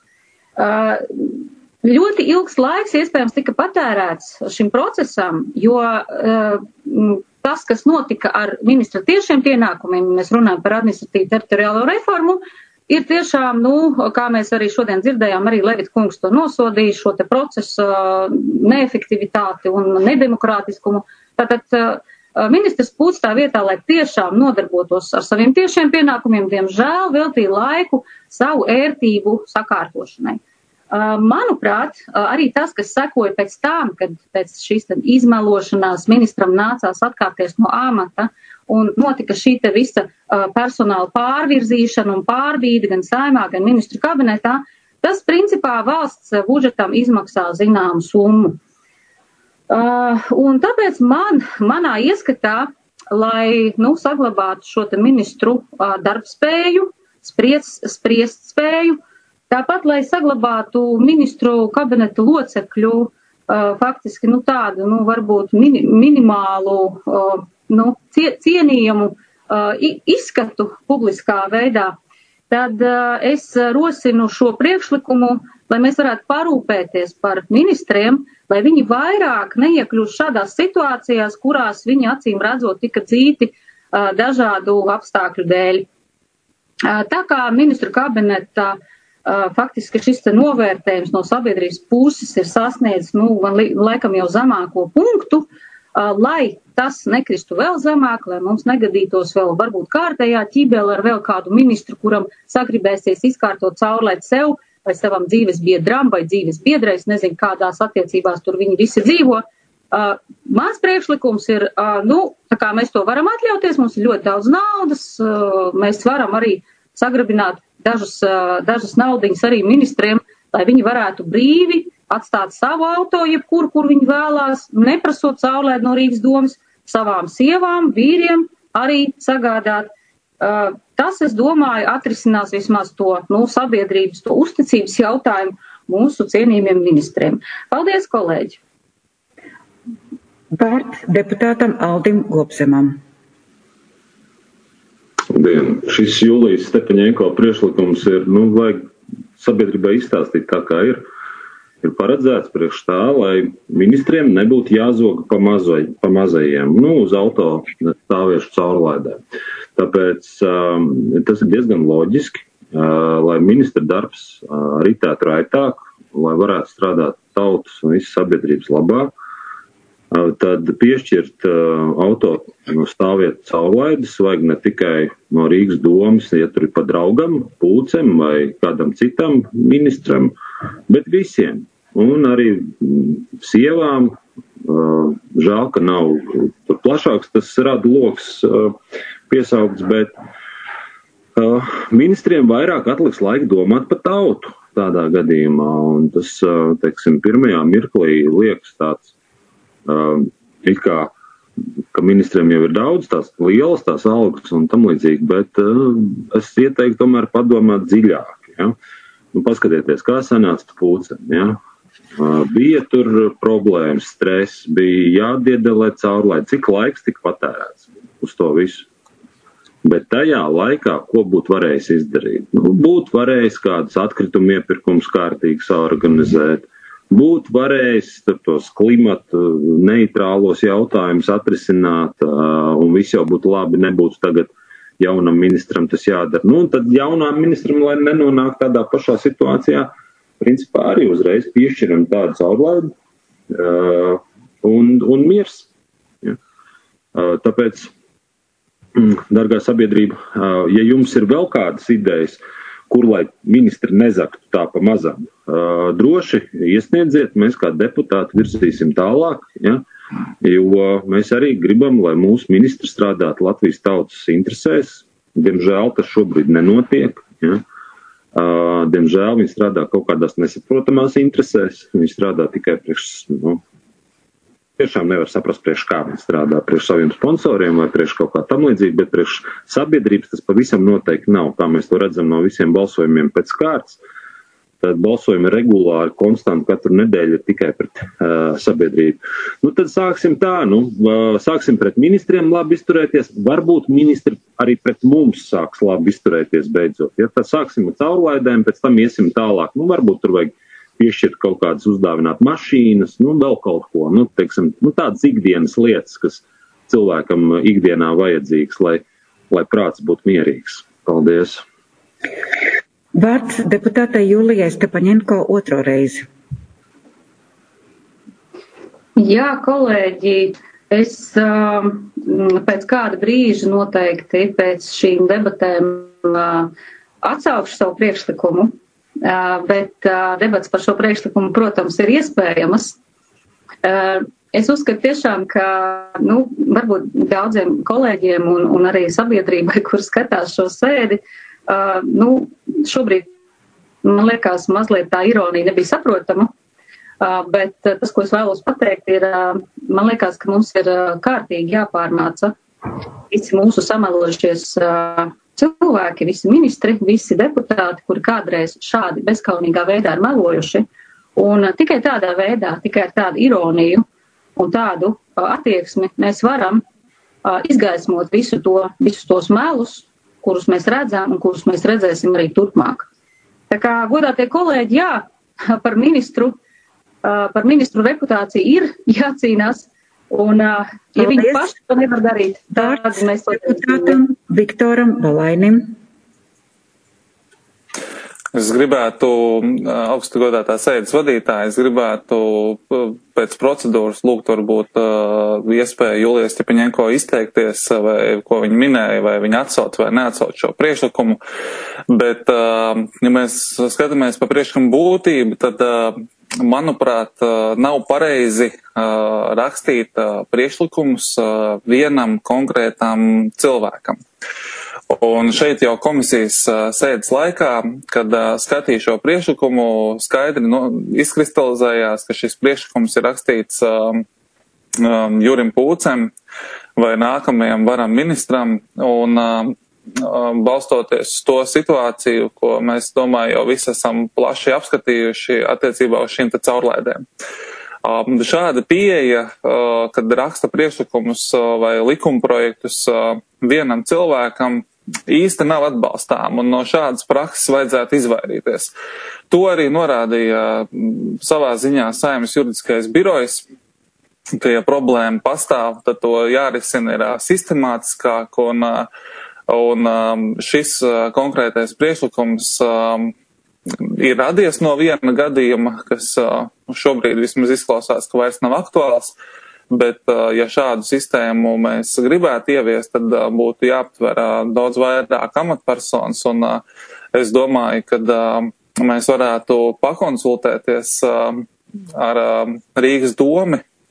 Ļoti ilgs laiks iespējams tika patērēts šim procesam, jo uh, tas, kas notika ar ministra tiešiem pienākumiem, mēs runājam par administratīvu teritoriālo reformu, ir tiešām, nu, kā mēs arī šodien dzirdējām, arī Levita kungs to nosodīja, šo te procesu uh, neefektivitāti un nedemokrātiskumu. Tātad uh, ministrs Pūce tā vietā, lai tiešām nodarbotos ar saviem tiešiem pienākumiem, diemžēl veltīja laiku savu ērtību sakārtošanai. Manuprāt, arī tas, kas sekoja pēc tam, kad pēc šīs izmelošanās ministram nācās atkāpties no amata un notika šī te visa personāla pārvirzīšana un pārbīde gan saimā, gan ministru kabinetā, tas principā valsts budžetam izmaksā zināmu summu. Un tāpēc man, manā ieskatā, lai nu, saglabātu šo te ministru darbspēju, spriest, spriest spēju, tāpat, lai saglabātu ministru kabineta locekļu uh, faktiski nu, tādu, nu, varbūt mini, minimālu, uh, nu, cie, cienījumu uh, izskatu publiskā veidā, tad uh, es rosinu šo priekšlikumu, lai mēs varētu parūpēties par ministriem, lai viņi vairāk neiekļūst šādās situācijās, kurās viņi acīm redzot tika dzīti uh, dažādu apstākļu dēļ. Uh, tā kā ministru kabineta Uh, faktiski šis te novērtējums no sabiedrības puses ir sasniedzis, nu, laikam jau zemāko punktu, uh, lai tas nekristu vēl zemāk, lai mums negadītos vēl varbūt kārtējā ķībēle ar vēl kādu ministru, kuram sagribēsies izkārtot caurlaid sev vai savam dzīves biedram vai dzīves biedrais, nezinu, kādās attiecībās tur viņi visi dzīvo. Uh, mans priekšlikums ir, uh, nu, tā kā mēs to varam atļauties, mums ir ļoti daudz naudas, uh, mēs varam arī sagrabināt Dažas, dažas naudiņas arī ministriem, lai viņi varētu brīvi atstāt savu auto, jebkur, kur viņi vēlās, neprasot caurlaidi no Rīgas domas, savām sievām, vīriem arī sagādāt. Tas, es domāju, atrisinās vismaz to nu, sabiedrības, to uzticības jautājumu mūsu cienījumiem ministriem. Paldies, kolēģi! Vārds deputātam Aldim Gobzemam. Dien. Šis Jūlijas Stepaņenko priekšlikums ir, nu, vajag sabiedrībai izstāstīt tā, kā ir. Ir paredzēts priekš tā, lai ministriem nebūtu jāzoga pa, mazai, pa mazajiem, nu, uz auto stāviešu caurlaidēm. Tāpēc um, tas ir diezgan loģiski, uh, lai ministra darbs uh, ritētu raitāk, lai varētu strādāt tautas un visas sabiedrības labā. Tad piešķirt uh, auto no stāvvietu caurlaidus vajag ne tikai no Rīgas domas, ja tur ir pa draugam, Pūcem vai kādam citam ministram, bet visiem. Un arī sievām, Žēl, ka nav tur plašāks tas radu loks piesaukts, bet ministriem vairāk atliks laika domāt par tautu tādā gadījumā, un tas, teiksim, pirmajā mirklī liekas tāds, it kā, ka ministriem jau ir daudz tās lielas, tās algas un tam līdzīgi, bet es ieteiktu tomēr padomāt dziļāk, ja? Nu, paskatieties, kā sanāca pūcem, ja? Bija tur problēmas, stress, bija jādiedelē caurlaid, cik laiks tika patērēts uz to visu. Bet tajā laikā, ko būtu varējis izdarīt? Nu, būtu varējis kādus atkritumu iepirkums kārtīgi saorganizēt, būtu varējis tos klimatu neitrālos jautājumus atrisināt, un viss jau būtu labi, nebūtu tagad jaunam ministram tas jādara. Nu, un tad jaunām ministram, lai nenonāk tādā pašā situācijā, principā arī uzreiz piešķiram tādu caurlaidu uh, un, un miers. Ja? Uh, tāpēc, mm, dargā sabiedrība, uh, ja jums ir vēl kādas idejas, kur lai ministri nezaktu tā pa mazam, uh, droši iesniedziet, mēs kā deputāti virzīsim tālāk, ja? Jo mēs arī gribam, lai mūsu ministri strādātu Latvijas tautas interesēs. Diemžēl tas šobrīd nenotiek. Ja? Uh, diemžēl viņi strādā kaut kādās nesaprotamās interesēs. Viņi strādā tikai priekš, nu, tiešām nevar saprast, priekš kā viņi strādā, priekš saviem sponsoriem vai priekš kaut kā tam līdzīgi, bet priekš sabiedrības tas pavisam noteikti nav. Kā mēs to redzam no visiem balsojumiem pēc kārtas, tad balsojumi regulāri, konstanti katru nedēļu ir tikai pret uh, sabiedrību. Nu, tad sāksim tā, nu, uh, sāksim pret ministriem labi izturēties, varbūt ministri arī pret mums sāks labi izturēties beidzot. Ja, tad sāksim ar caurlaidēm, pēc tam iesim tālāk, nu, varbūt tur vajag piešķirt kaut kādas uzdāvināt mašīnas, nu, vēl kaut ko, nu, teiksim, nu, tādas ikdienas lietas, kas cilvēkam ikdienā vajadzīgs, lai, lai prāts būtu mierīgs. Paldies! Vārds deputātai Julijai Stepaņenko otro reizi. Jā, kolēģi, es uh, pēc kāda brīža noteikti pēc šīm debatēm uh, atsaukšu savu priekšlikumu, uh, bet uh, debats par šo priekšlikumu, protams, ir iespējamas. Uh, es uzskatu tiešām, ka, nu, varbūt daudziem kolēģiem un, un arī sabiedrībai, kur skatās šo sēdi, Uh, nu, šobrīd, man liekas, mazliet tā ironija nebija saprotama, uh, bet uh, tas, ko es vēlos pateikt, ir, uh, man liekas, ka mums ir uh, kārtīgi jāpārmāca visi mūsu samelojušies uh, cilvēki, visi ministri, visi deputāti, kuri kādreiz šādi bezkaunīgā veidā ir melojuši, un uh, tikai tādā veidā, tikai ar tādu ironiju un tādu uh, attieksmi mēs varam uh, izgaismot visu to, visus tos melus, kurus mēs redzam un kurus mēs redzēsim arī turpmāk. Tā kā, godātie kolēģi, jā, par ministru, par ministru reputāciju ir jācīnās, un, ja Paldies. Viņi paši to nevar darīt, tad mēs to deputātam Viktoram Balainim. Es gribētu, augstu godātā sēdes vadītāja, es gribētu pēc procedūras lūgt varbūt iespēju Julijai Stepaņenko izteikties, vai ko viņa minēja, vai viņa atsauc vai neatsauc šo priekšlikumu. Bet, ja mēs skatāmies pa priekšlikumu būtību, tad, manuprāt, nav pareizi rakstīt priekšlikumus vienam konkrētam cilvēkam. Un šeit jau komisijas sēdes laikā, kad skatīju šo priekšlikumu, skaidri no, izkristalizējās, ka šis priekšlikums ir rakstīts um, Jurim Pūcem vai nākamajam varam ministram, un um, balstoties uz to situāciju, ko mēs, domāju, jau visi esam plaši apskatījuši attiecībā uz šīm te caurlaidēm. Um, šāda pieeja, uh, kad raksta priekšlikumus uh, vai likumprojektus uh, vienam cilvēkam, īsti nav atbalstām, un no šādas prakses vajadzētu izvairīties. To arī norādīja savā ziņā Saeimas juridiskais birojs, ka, ja problēma pastāv, tad to jārisina ir sistemātiskāk, un, un šis konkrētais priekšlikums ir radies no viena gadījuma, kas šobrīd vismaz izklausās, ka vairs nav aktuāls. Bet, ja šādu sistēmu mēs gribētu ieviest, tad būtu jāaptver daudz vairāk amatpersonas, un es domāju, ka mēs varētu pakonsultēties ar Rīgas domi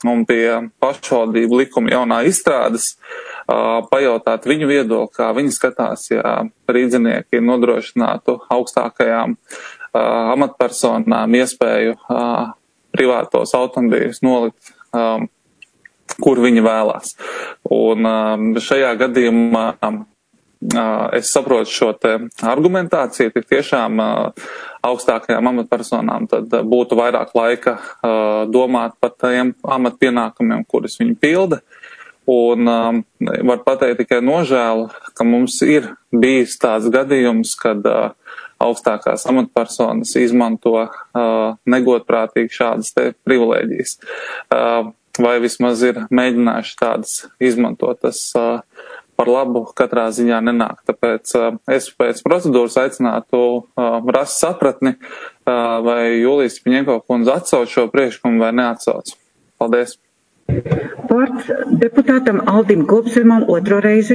un pie pašvaldību likuma jaunā izstrādes, pajautāt viņu viedokli, kā viņi skatās, ja rīdzinieki nodrošinātu augstākajām amatpersonām iespēju privātos automobīļus nolikt, kur viņi vēlās. Un šajā gadījumā es saprotu šo te argumentāciju, tik tiešām augstākajām amatpersonām tad būtu vairāk laika domāt par tiem amatpienākumiem, kurus viņi pilda. Un var pateikt tikai nožēlu, ka mums ir bijis tāds gadījums, kad augstākās amatpersonas izmanto negodprātīgi šādas te privilēģijas. Vai vismaz ir mēģinājuši tādas izmantot, tas par labu katrā ziņā nenāk. Tāpēc es pēc procedūras aicinātu rast sapratni, vai Julija Stipaņenko kundze atsauc šo priekšlikumu vai neatsauc. Paldies. Vārds deputātam Aldim Gobzemam otro reizi.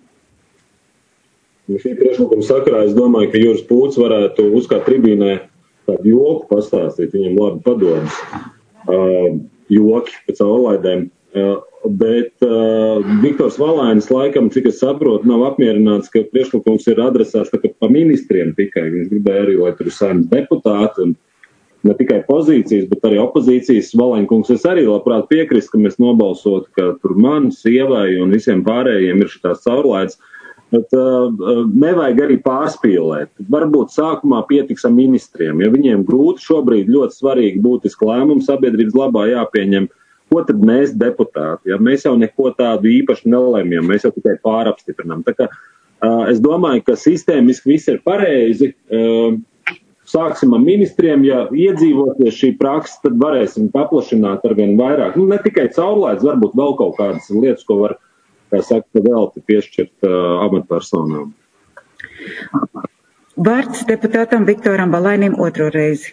Šī priekšlikuma sakarā es domāju, ka Juris Pūts varētu uzkāt tribīnē tādu joku pastāstīt, viņam labi padodas. Uh, joki pēc aulaidēm. Uh, bet uh, Viktors Valainis laikam, cik es saprotu, nav apmierināts, ka priekšlikums ir adresēts tā kā pa ministriem tikai. Viņš gribēja arī, lai tur ir saimnes deputāti un ne tikai pozīcijas, bet arī opozīcijas. Valaiņkungs, es arī labprāt piekrist, ka mēs nobalsot, ka tur man, sievai un visiem pārējiem ir šitās caurlaids. Bet uh, nevajag arī pārspīlēt. Varbūt sākumā pietiks ar ministriem. Ja viņiem grūti šobrīd ļoti svarīgi būtiski lēmumu sabiedrības labā jāpieņem, ko tad mēs deputāti? Ja mēs jau neko tādu īpaši nelēmjam, mēs jau tikai pārapstiprinām. Tā kā uh, es domāju, ka sistēmiski viss ir pareizi. Uh, Sāksim ar ministriem, ja iedzīvoties šī praksa, tad varēsim paplašināt arvien vairāk. Nu, ne tikai caurlaids, varbūt vēl kaut kādas lietas, ko var, kā saka, velti piešķirt uh, amatpersonām. Vārds deputātam Viktoram Valainim otro reizi.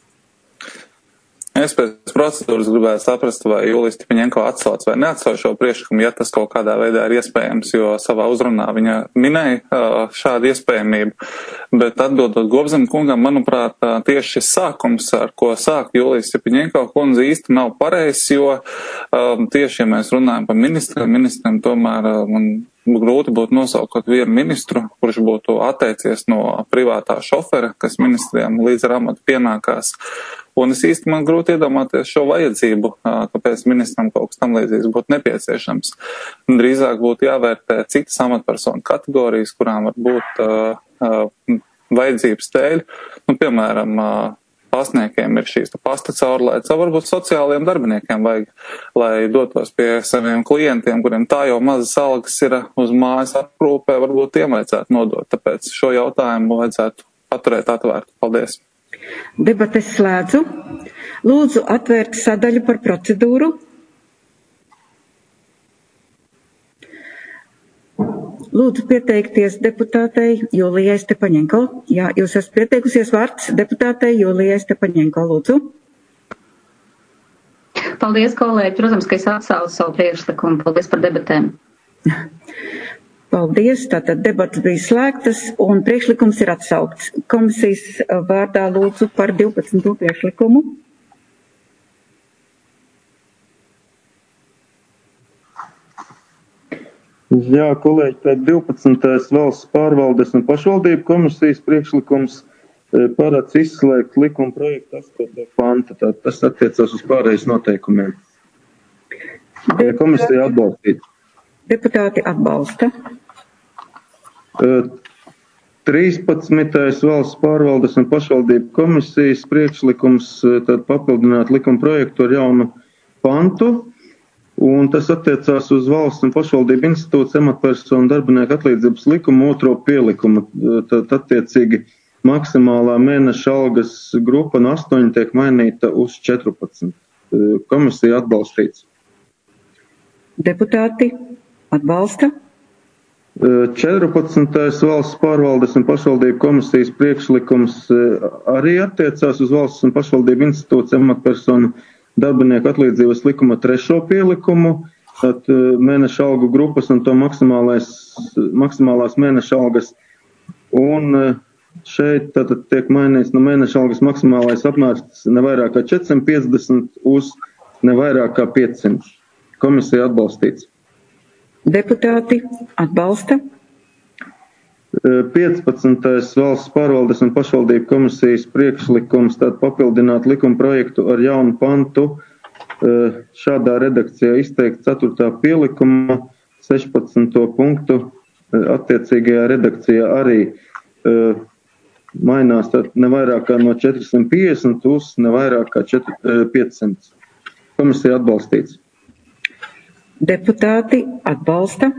Es pēc procedūras gribētu saprast, vai Julija Stipaņenko atsauc vai neatsauc šo priekšlikumu, ja tas kaut kādā veidā ir iespējams, jo savā uzrunā viņa minēja šādu iespējamību. Bet atbildot Gobzem kungam, manuprāt, tieši šis sākums, ar ko sāk Julija Stipaņenko kundze, īsti nav pareizs, jo tieši, ja mēs runājam par ministriem, ministriem tomēr man grūti būtu nosaukt vienu ministru, kurš būtu atteicies no privātā šofera, kas ministriem līdz ar amatu pienākās. Un es īsti man grūti iedomāties šo vajadzību, kāpēc ministram kaut kas tam līdzīgs būtu nepieciešams. Drīzāk būtu jāvērtē citas amatpersonu kategorijas, kurām var būt uh, uh, vajadzības dēļ. Nu, piemēram, uh, pasniekiem ir šīs pasta caurlaides, vai varbūt sociālajiem darbiniekiem vajag, lai dotos pie saviem klientiem, kuriem tā jau mazas algas ir uz mājas aprūpē, varbūt tiem vajadzētu nodot. Tāpēc šo jautājumu vajadzētu paturēt atvērtu. Paldies. Debates slēdzu. Lūdzu atvērt sadaļu par procedūru. Lūdzu pieteikties deputātei Julijai Stipaņenko. Jā, jūs esat pieteikusies, vārds deputātei Julijai Stipaņenko. Lūdzu. Paldies, kolēģi. Protams, ka es atsaucu savu priekšlikumu. Paldies par debatēm. Paldies. Tātad debats bija slēgtas un priekšlikums ir atsaukts. Komisijas vārdā lūdzu par divpadsmito priekšlikumu. Jā, kolēģi, tad divpadsmitais valsts pārvaldes un pašvaldību komisijas priekšlikums paredz izslēgt likuma projektu astoto pantu. Tad tas attiecas uz pārējais noteikumiem. Ja komisija atbalstīt. Deputāti atbalsta. trīspadsmitais valsts pārvaldes un pašvaldību komisijas priekšlikums tad papildināt likuma projektu ar jaunu pantu. Un tas attiecās uz valsts un pašvaldību institūts amatpersonu darbinieku atlīdzības likumu otro pielikumu. Tad attiecīgi maksimālā mēneša algas grupa no astoņi tiek mainīta uz četrpadsmit. Komisija atbalstīts. Deputāti atbalsta. četrpadsmitais valsts pārvaldes un pašvaldību komisijas priekšlikums arī attiecās uz valsts un pašvaldību institūts amatpersonu darbinieku atlīdzības likuma trešo pielikumu, tad mēneša algu grupas un to maksimālās mēneša algas. Un šeit tātad tiek mainīts no mēneša algas maksimālais apmērs ne vairāk kā četrsimt piecdesmit uz ne vairāk kā piecsimt. Komisija atbalstīts. Deputāti atbalsta. piecpadsmitais valsts pārvaldes un pašvaldību komisijas priekšlikums tad papildināt likuma projektu ar jaunu pantu. Šādā redakcijā izteikt ceturtā pielikuma sešpadsmito punktu attiecīgajā redakcijā arī mainās tad ne vairāk kā no četrsimt piecdesmit uz ne vairāk kā piecsimt. Komisija atbalstīts. Deputāti atbalsta.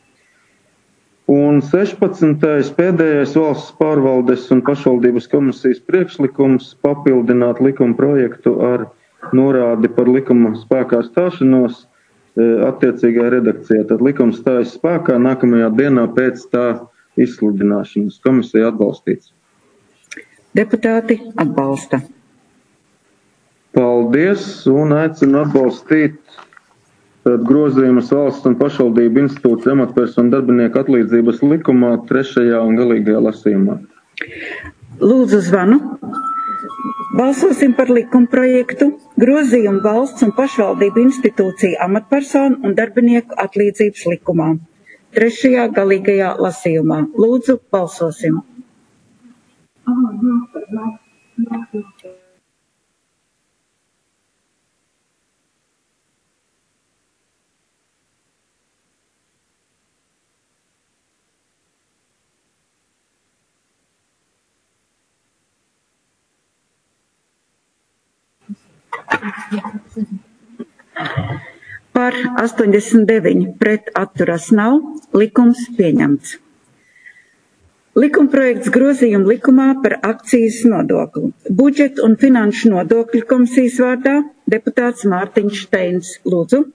Un sešpadsmitais pēdējais valsts pārvaldes un pašvaldības komisijas priekšlikums papildināt likuma projektu ar norādi par likuma spēkā stāšanos attiecīgajā redakcijā. Tad likums stājas spēkā nākamajā dienā pēc tā izsludināšanas. Komisija atbalstīts. Deputāti atbalsta. Paldies un aicinu atbalstīt grozījumus valsts un pašvaldību institūciju amatpersonu darbinieku atlīdzības likumā trešajā un galīgajā lasījumā. Lūdzu zvanu. Balsosim par likumprojektu grozījumu valsts un pašvaldību institūciju amatpersonu un darbinieku atlīdzības likumā trešajā galīgajā lasījumā. Lūdzu, balsosim. Par astoņdesmit deviņi pret atturas nav, likums pieņemts. Likumprojekts grozījuma likumā par akcijas nodokli. Budžeta un finanšu nodokļu komisijas vārdā deputāts Mārtiņš Steins. Lūdzu.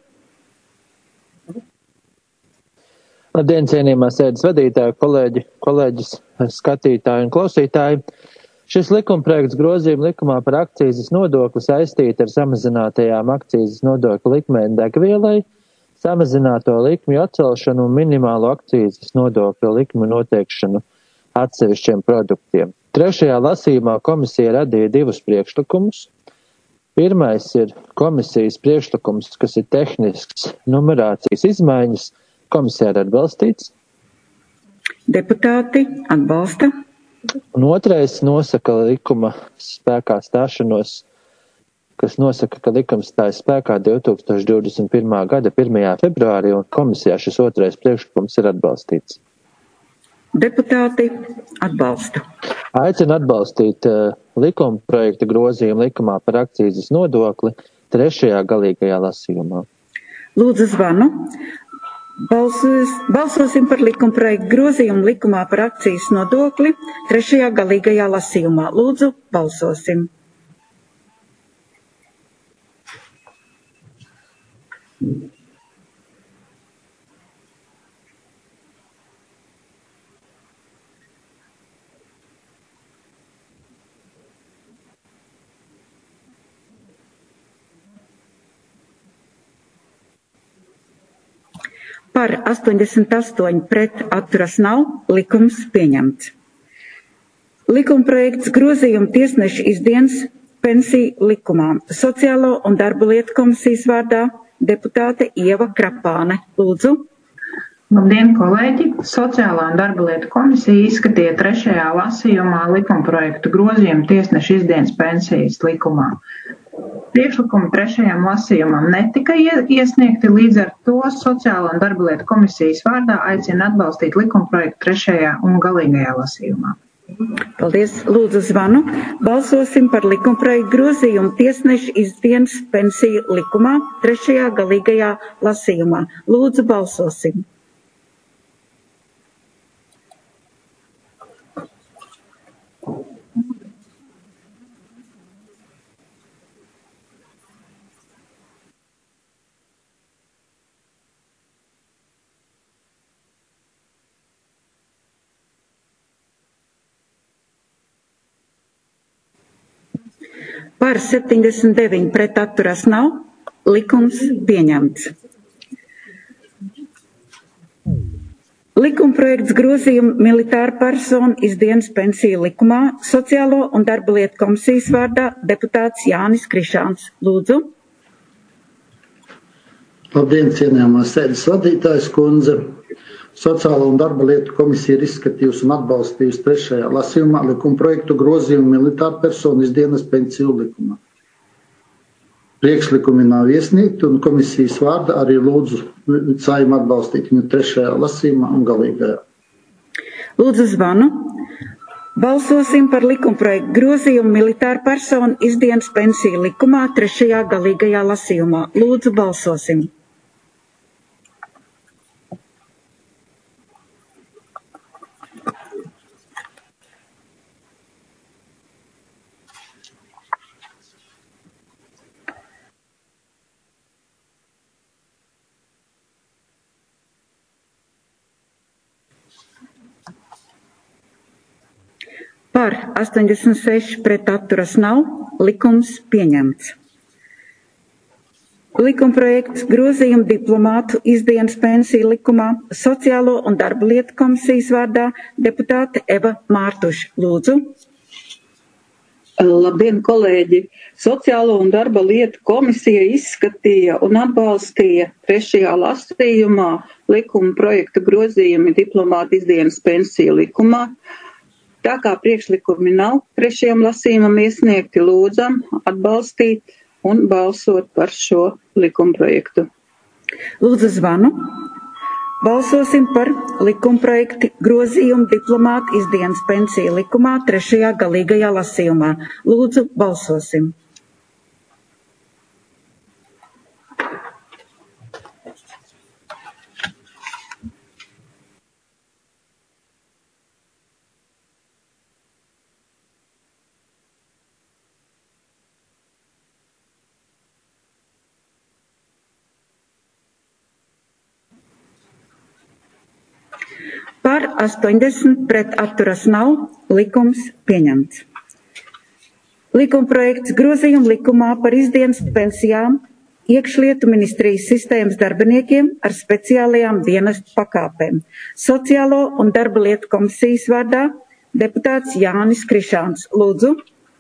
Labdien, cienījumā sēdes vadītāji, kolēģi, kolēģis, skatītāji un klausītāji. Šis likumprojekts grozījuma likumā par akcijas nodokli saistīta ar samazinātajām akcijas nodokļu likmēm degvielai, samazināto likmju atcelšanu un minimālo akcijas nodokļu likmu noteikšanu atsevišķiem produktiem. Trešajā lasījumā komisija radīja divus priekšlikumus. Pirmais ir komisijas priekšlikums, kas ir tehnisks numerācijas izmaiņas. Komisija ir atbalstīts. Deputāti atbalsta. Un otrais nosaka likuma spēkā stāšanos, kas nosaka, ka likums stājas spēkā divi tūkstoši divdesmit pirmā gada pirmajā februārī, un komisijā šis otrais priekšlikums ir atbalstīts. Deputāti atbalsta. Aicinu atbalstīt uh, likuma projekta grozījumu likumā par akcijas nodokli trešajā galīgajā lasījumā. Lūdzu zvanu. Balsos, balsosim par likumprojektu grozījumu likumā par akcijas nodokli trešajā galīgajā lasījumā. Lūdzu, balsosim. Par astoņdesmit astoņi pret atturas nav, likums pieņemts. Likumprojekts grozījuma tiesneša izdienas pensiju likumā. Sociālo un darba lietu komisijas vārdā deputāte Ieva Krapāne. Lūdzu. Labdien, kolēģi! Sociālā un darba lietu komisija izskatīja trešajā lasījumā likumprojektu grozījumu tiesneša izdienas pensijas likumā. Priekšlikumi trešajam lasījumam netika iesniegti, līdz ar to Sociālo un darba lietu komisijas vārdā aicina atbalstīt likumprojektu trešajā un galīgajā lasījumā. Paldies, lūdzu zvanu. Balsosim par likumprojektu grozījumu tiesneša izdienas pensiju likumā trešajā galīgajā lasījumā. Lūdzu, balsosim. Par septiņdesmit deviņi pret atturas nav, likums pieņemts. Likumprojekts grozījuma militāra persona izdienas pensiju likumā Sociālo un darba lietu komisijas vārdā deputāts Jānis Krišāns. Lūdzu. Labdien, cienījamā sēdes vadītājas kundze. Sociālo un darba lietu komisija ir izskatījusi un atbalstījusi trešajā lasījumā likumprojektu grozījumu militāru personu izdienas pensiju likumā. Priekšlikumi nav iesniegti un komisijas vārdā arī lūdzu Saeimu atbalstīt viņu trešajā lasījumā un galīgajā. Lūdzu zvanu. Balsosim par likumprojektu grozījumu militāru personu izdienas pensiju likumā trešajā galīgajā lasījumā. Lūdzu balsosim. Par astoņdesmit seši pret atturas nav, likums pieņemts. Likumprojekts grozījumu diplomātu izdienas pensiju likumā Sociālo un darba lietu komisijas vārdā deputāte Eva Mārtuša. Lūdzu. Labdien, kolēģi! Sociālo un darba lietu komisija izskatīja un atbalstīja trešajā lasījumā likuma projekta grozījumi diplomātu izdienas pensiju likumā. Tā kā priekšlikumi nav trešajam lasījumam iesniegti, lūdzam atbalstīt un balsot par šo likumprojektu. Lūdzu zvanu. Balsosim par likumprojektu grozījumu diplomātu izdienas pensiju likumā trešajā galīgajā lasījumā. Lūdzu balsosim. Par astoņdesmit pret atturas nav, likums pieņemts. Likumprojekts grozījumu likumā par izdienas pensijām iekšlietu ministrijas sistēmas darbiniekiem ar speciālajām dienestu pakāpēm. Sociālo un darba lietu komisijas vārdā deputāts Jānis Krišāns. Lūdzu.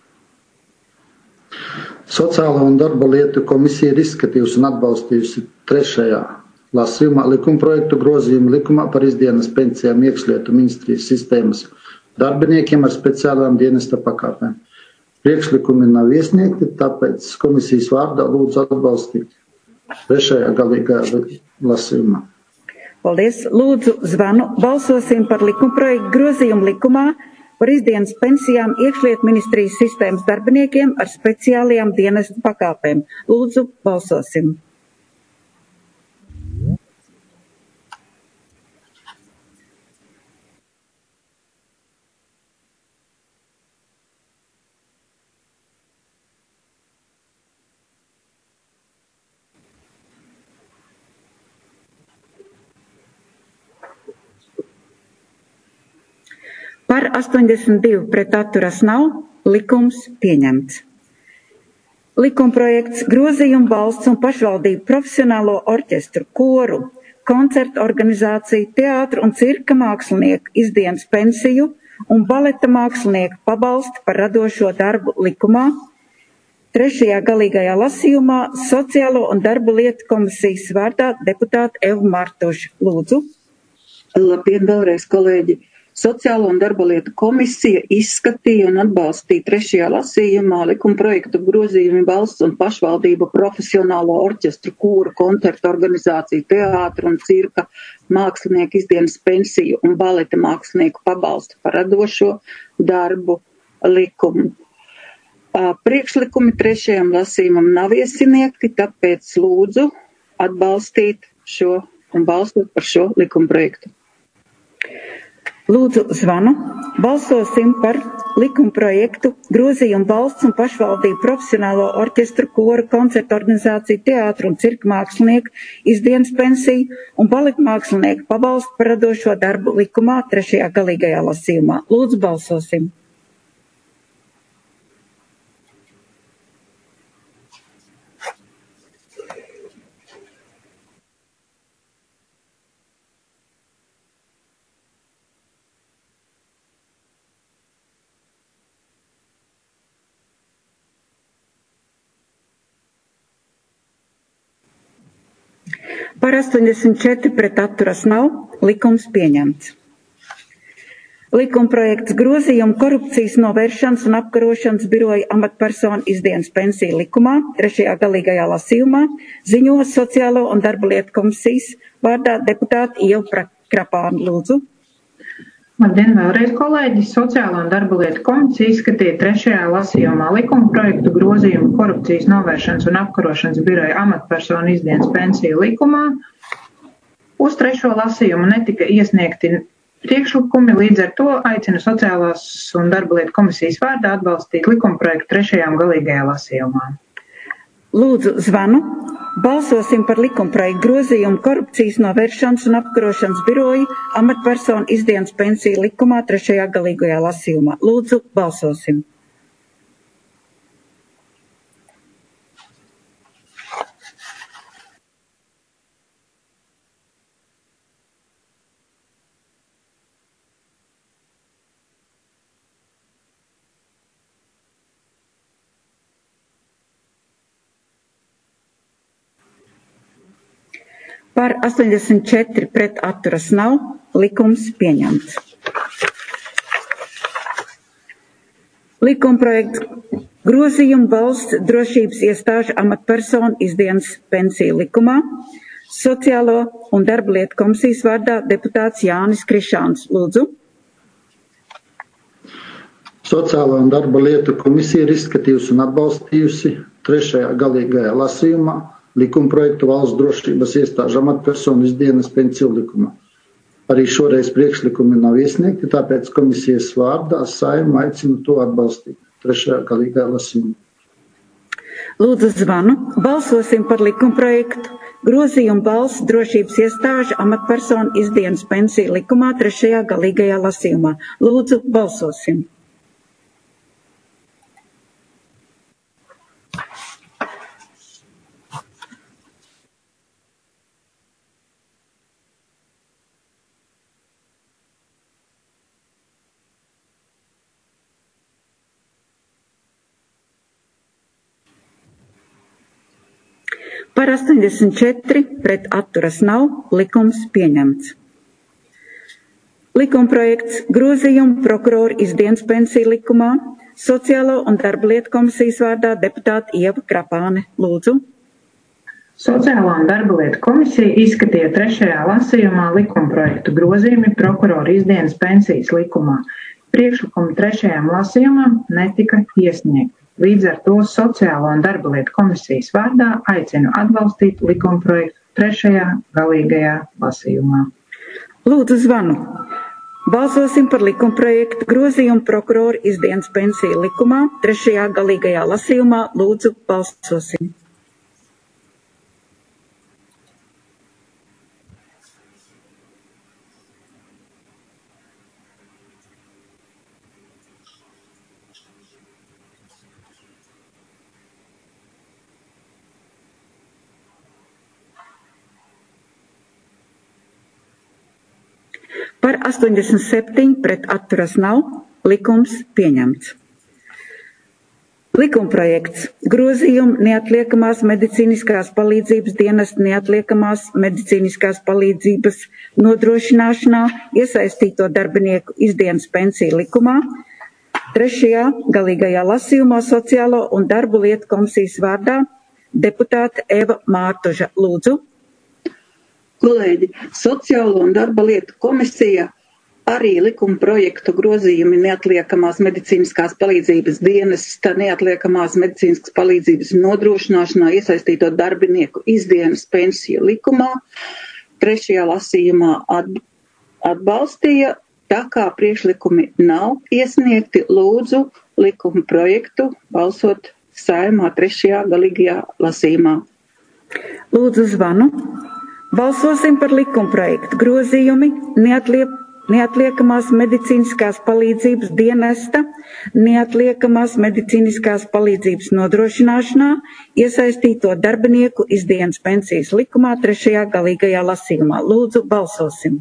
Sociālo un darba lietu komisija ir izskatījusi un atbalstījusi trešajā lasījumā likumprojektu grozījumu likumā par izdienas pensijām iekšlietu ministrijas sistēmas darbiniekiem ar speciālām dienesta pakāpēm. Priekšlikumi nav iesniegti, tāpēc komisijas vārdā lūdzu atbalstīt trešajā galīgajā lasījumā. Paldies. Lūdzu zvanu. Balsosim par likumprojektu grozījumu likumā par izdienas pensijām iekšlietu ministrijas sistēmas darbiniekiem ar speciālajām dienesta pakāpēm. Lūdzu balsosim. Par astoņdesmit divi pret atturas nav, likums pieņemts. Likumprojekts grozījumu valsts un pašvaldību profesionālo orķestru, koru, koncertu organizāciju, teātru un cirka mākslinieku izdienas pensiju un baleta mākslinieku pabalstu par radošo darbu likumā trešajā galīgajā lasījumā Sociālo un darba lietu komisijas vārdā deputāte Eva Mārtuša. Lūdzu. Labdien vēlreiz, kolēģi! Sociālo un darba lietu komisija izskatīja un atbalstīja trešajā lasījumā likumprojektu grozījumu valsts un pašvaldību profesionālo orķestru, kūru, koncertu organizāciju, teātru un cirka mākslinieku izdienas pensiju un baleta mākslinieku pabalstu par radošo darbu likumu. Priekšlikumi trešajam lasījumam nav iesniegti, tāpēc lūdzu atbalstīt šo un balsot par šo likumprojektu. Lūdzu zvanu. Balsosim par likumprojektu grozījumu valsts un pašvaldību profesionālo orķestru, koru, koncertu organizāciju, teātru un cirka mākslinieku izdienas pensiju un baleta mākslinieku pabalstu par radošo darbu likumā trešajā galīgajā lasījumā. Lūdzu balsosim. Par astoņdesmit četri pret atturas nav. Likums pieņemts. Likumprojekts grozījumu korupcijas novēršanas un apkarošanas biroja amatpersonu izdienas pensiju likumā trešajā galīgajā lasījumā ziņo Sociālo un darba lietu komisijas vārdā deputāta Ieva Krapāna. Lūdzu. Labdien vēlreiz, kolēģi! Sociālo un darba lietu komisija izskatīja trešajā lasījumā likumprojektu grozījumu korupcijas novēršanas un apkarošanas biroja amatpersonu izdienas pensiju likumā. Uz trešo lasījumu netika iesniegti priekšlikumi, līdz ar to aicinu Sociālās un darba lietu komisijas vārdā atbalstīt likumprojektu trešajā un galīgajā lasījumā. Lūdzu, zvanu. Balsosim par likumprojektu grozījumu korupcijas novēršanas un apkarošanas biroja amatpersonu izdienas pensiju likumā trešajā galīgajā lasījumā. Lūdzu, balsosim. Par astoņdesmit četri pret atturas nav. Likums pieņemts. Likumprojekts grozījumu valsts drošības iestāžu amatpersonu izdienas pensiju likumā. Sociālo un darba lietu komisijas vārdā deputāts Jānis Krišāns. Lūdzu. Sociālo un darba lietu komisija ir izskatījusi un atbalstījusi trešajā galīgajā lasījumā likumprojektu valsts drošības iestāžu amatpersonu izdienas pensiju likumā. Arī šoreiz priekšlikumi nav iesniegti, tāpēc komisijas vārdā Saeimu aicinu to atbalstīt trešajā galīgajā lasījumā. Lūdzu, zvanu. Balsosim par likumprojektu grozījumu valsts drošības iestāžu amatpersonu izdienas pensiju likumā trešajā galīgajā lasījumā. Lūdzu, balsosim. Par astoņdesmit četri pret atturas nav. Likums pieņemts. Likumprojekts grozījumu prokuroru izdienas pensiju likumā. Sociālo un darba lietu komisijas vārdā deputāta Ieva Krapāne. Lūdzu. Sociālo un darba lietu komisija izskatīja trešajā lasījumā likumprojektu grozījumi prokuroru izdienas pensijas likumā. Priekšlikumi trešajam lasījumam netika iesniegti. Līdz ar to Sociālo un darba lietu komisijas vārdā aicinu atbalstīt likumprojektu trešajā galīgajā lasījumā. Lūdzu, zvanu. Balsosim par likumprojektu grozījumu prokuroru izdienas pensiju likumā trešajā galīgajā lasījumā. Lūdzu, balsosim. Par astoņdesmit septiņi pret atturas nav. Likums pieņemts. Likumprojekts grozījumu neatliekamās medicīniskās palīdzības dienas neatliekamās medicīniskās palīdzības nodrošināšanā iesaistīto darbinieku izdienas pensiju likumā trešajā galīgajā lasījumā Sociālo un darbu lietu komisijas vārdā deputāte Eva Mārtuža. Lūdzu. Kolēģi, Sociālo un darba lietu komisija arī likuma projektu grozījumi neatliekamās medicīniskās palīdzības dienesta neatliekamās medicīniskas palīdzības nodrošināšanā iesaistīto darbinieku izdienas pensiju likumā trešajā lasījumā atbalstīja, tā kā priekšlikumi nav iesniegti, lūdzu likuma projektu balsot Saeimā trešajā galīgajā lasījumā. Lūdzu, zvanu. Balsosim par likumprojektu grozījumi neatliek, neatliekamās medicīniskās palīdzības dienesta neatliekamās medicīniskās palīdzības nodrošināšanā iesaistīto darbinieku izdienas pensijas likumā trešajā galīgajā lasījumā. Lūdzu, balsosim.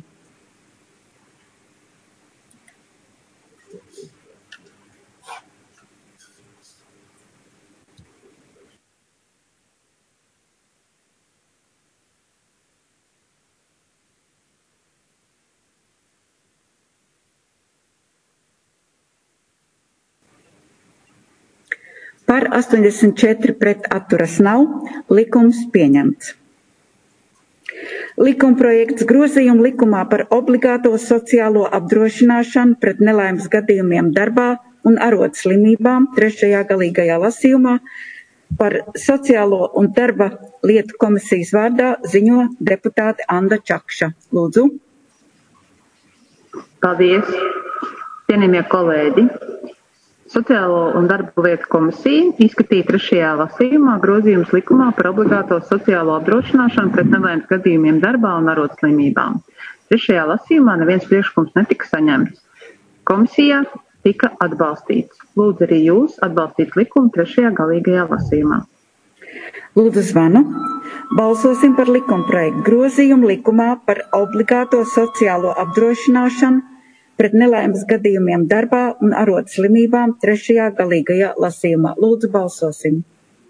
Par astoņdesmit četri pret atturas nav. Likums pieņemts. Likumprojekts grozījuma likumā par obligāto sociālo apdrošināšanu pret nelaimes gadījumiem darbā un arodslimībām trešajā galīgajā lasījumā par sociālo un darba lietu komisijas vārdā ziņo deputāte Anda Čakša. Lūdzu. Paldies, cienījamie kolēģi. Sociālo un darba lietu komisija izskatīja trešajā lasījumā grozījumus likumā par obligāto sociālo apdrošināšanu pret nelaimes gadījumiem darbā un arodslimībām. Trešajā lasījumā neviens priekšlikums netika saņemts. Komisijā tika atbalstīts. Lūdzu arī jūs atbalstīt likumu trešajā galīgajā lasījumā. Lūdzu zvanu. Balsosim par likumprojektu grozījumu likumā par obligāto sociālo apdrošināšanu pret nelaimes gadījumiem darbā un arodslimībām trešajā galīgajā lasījumā. Lūdzu, balsosim.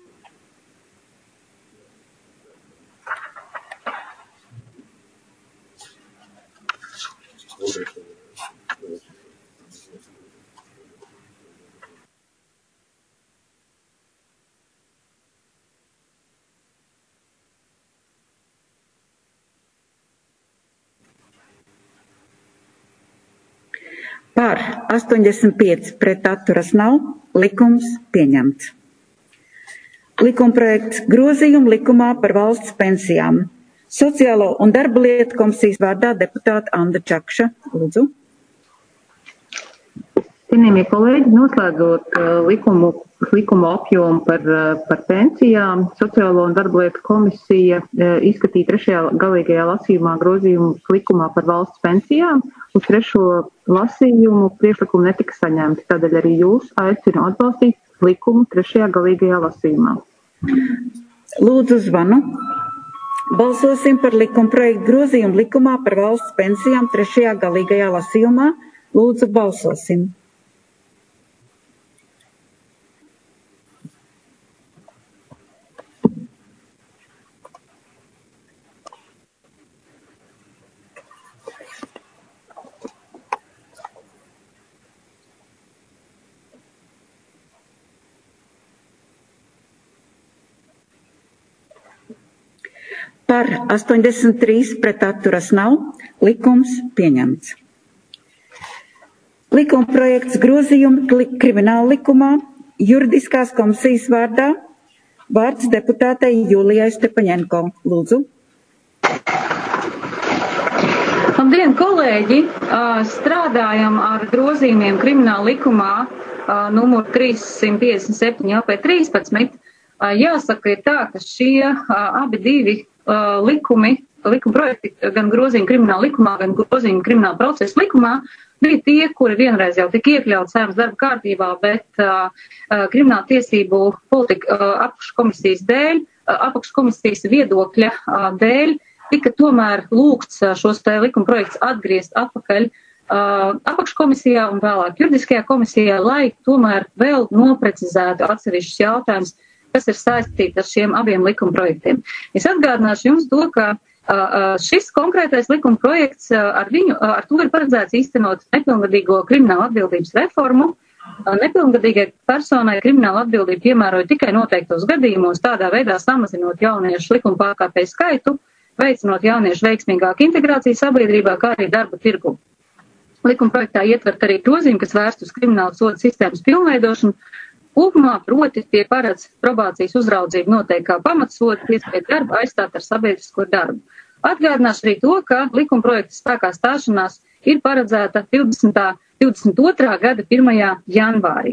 Par astoņdesmit pieci pret atturas nav. Likums pieņemts. Likumprojekts grozījumu likumā par valsts pensijām. Sociālo un darba lietu komisijas vārdā deputāte Anda Čakša. Lūdzu. Cienījamie kolēģi, noslēdzot uh, likumu, likumu apjomu par, uh, par pensijām, Sociālo un darba lietu komisija uh, izskatīja trešajā galīgajā lasījumā grozījumus likumā par valsts pensijām. Uz trešo lasījumu priekšlikumu netika saņemti, tādēļ arī jūs aicinu atbalstīt likumu trešajā galīgajā lasījumā. Lūdzu zvanu. Balsosim par likumprojektu grozījumu likumā par valsts pensijām trešajā galīgajā lasījumā. Lūdzu balsosim. Par astoņdesmit trīs pret atturas nav. Likums pieņemts. Likumprojekts grozījumi krimināla likumā juridiskās komisijas vārdā vārds deputātei Julijai Stepaņenko. Lūdzu. Labdien, kolēģi! Strādājam ar grozījumiem krimināla likumā numur trīssimt piecdesmit septiņi L P trīspadsmit. Jāsaka ir tā, ka šie abi divi Uh, likumi, likuma projekti, gan grozījumi krimināla likumā, gan grozījumi krimināla procesa likumā, bija tie, kuri vienreiz jau tika iekļauts Saeimas darba kārtībā, bet uh, uh, krimināla tiesību politika uh, apakškomisijas dēļ, uh, apakškomisijas viedokļa uh, dēļ, tika tomēr lūgts uh, šos te likuma projekts atgriezt atpakaļ uh, apakškomisijā un vēlāk juridiskajā komisijā, lai tomēr vēl noprecizētu atsevišķus jautājumus, kas ir saistīti ar šiem abiem likuma projektiem. Es atgādināšu jums to, ka uh, šis konkrētais likuma projekts uh, ar viņu, uh, ar to ir paredzēts īstenot nepilngadīgo kriminālu atbildības reformu. Uh, nepilngadīgai personai kriminālu atbildību piemēroja tikai noteiktos gadījumos, tādā veidā samazinot jauniešu likuma pārkāpēju skaitu, veicinot jauniešu veiksmīgāku integrāciju sabiedrībā, kā arī darba tirgu. Likuma projektā ietvert arī grozījumi, kas vērst uz kriminālu sodu sistēmas pilnveidošanu. Kopumā proti tiek paredz probācijas uzraudzību noteikti kā pamatsodu, piespiedu darbu aizstāt ar sabiedrisko darbu. Atgādināšu arī to, ka likuma projekta spēkā stāšanās ir paredzēta divdesmit otrā gada pirmajā janvārī.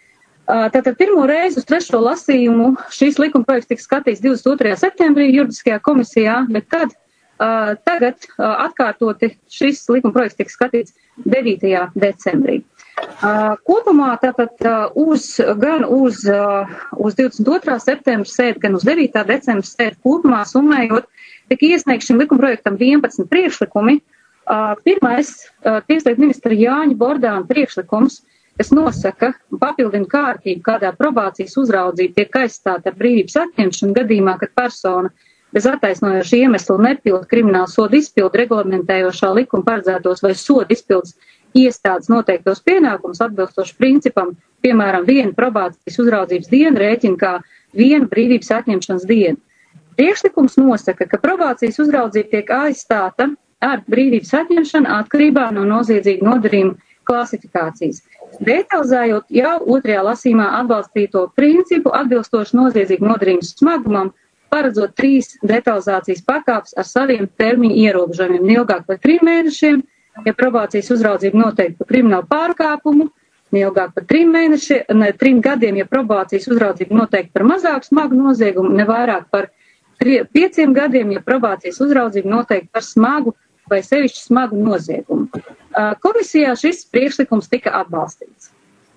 Tātad pirmo reizi uz trešo lasījumu šīs likuma projekts tika skatīts divdesmit otrajā septembrī juridiskajā komisijā, bet tad uh, tagad uh, atkārtoti šis likuma projekts tika skatīts devītajā decembrī. Uh, kopumā tātad uh, uz, gan uz, uh, uz divdesmit otrā septembra sēdi, gan uz devītā decembra sēdi kopumā summējot, tika iesniegts šim likumprojektam vienpadsmit priekšlikumi. Uh, pirmais uh, tieslietu ministra Jāņa Bordāna priekšlikums, kas nosaka papildina kārtību, kādā probācijas uzraudzība tiek aizstāta ar brīvības atņemšanu gadījumā, kad persona bez attaisnojoša iemesla nepilda kriminālu sodu izpildu reglamentējošā likuma paredzētos vai sodu izpildes iestādes noteiktos pienākumus atbilstoši principam, piemēram, viena probācijas uzraudzības diena rēķina kā viena brīvības atņemšanas diena. Priekšlikums nosaka, ka probācijas uzraudzība tiek aizstāta ar brīvības atņemšanu atkarībā no noziedzīgu nodarījumu klasifikācijas. Detalizējot jau otrajā lasījumā atbalstīto principu atbilstoši noziedzīgu nodarījumu smagumam, paredzot trīs detalizācijas pakāpes ar saviem termiņu ierobežojumiem neilgāk par trim mēnešiem, ja probācijas uzraudzība noteikti par kriminālu pārkāpumu, neilgāk par trim mēnešiem, ne trim gadiem, ja probācijas uzraudzība noteikti par mazāk smagu noziegumu, ne vairāk par tri, pieciem gadiem, ja probācijas uzraudzība noteikti par smagu vai sevišķi smagu noziegumu. Komisijā šis priekšlikums tika atbalstīts.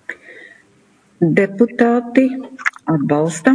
Deputāti atbalsta.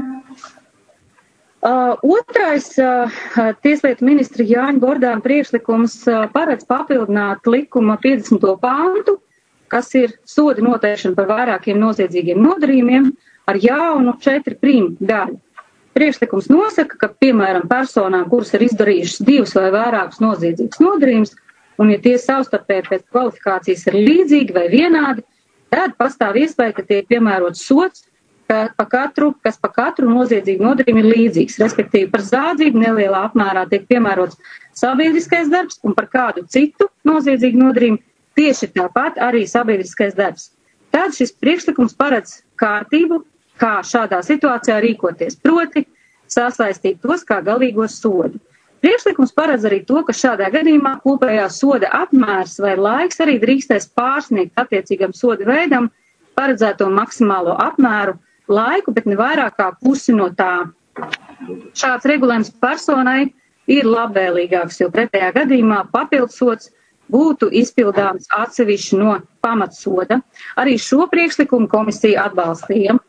Uh, otrais uh, tieslietu ministra Jāņa Bordāna priekšlikums uh, paredz papildināt likuma piecdesmito pāntu, kas ir soda noteikšana par vairākiem noziedzīgiem nodarījumiem, ar jaunu četri prim daļu. Priekšlikums nosaka, ka, piemēram, personām, kuras ir izdarījušas divus vai vairākus noziedzīgus nodarījumus, un ja tie savstarpēji pēc kvalifikācijas ir līdzīgi vai vienādi, tad pastāv iespēja, ka tiek piemērots sods, ka pa katru, kas pa katru noziedzīgu nodarījumu ir līdzīgs. Respektīvi, par zādzību nelielā apmērā tiek piemērots sabiedriskais darbs, un par kādu citu noziedzīgu nodarījumu tieši tāpat arī sabiedriskais darbs. Tad šis priekšlikums paredz kārtību, kā šādā situācijā rīkoties, proti sasaistīt tos kā galīgos sodu. Priekšlikums paredz arī to, ka šādā gadījumā kopējā soda apmērs vai laiks arī drīkstēs pārsniegt attiecīgam soda veidam paredzēto maksimālo apmēru laiku, bet ne vairāk kā pusi no tā. Šāds regulējums personai ir labvēlīgāks, jo pretējā gadījumā papildsods būtu izpildāms atsevišķi no pamatsoda. Arī šo priekšlikumu komisija atbalstīja.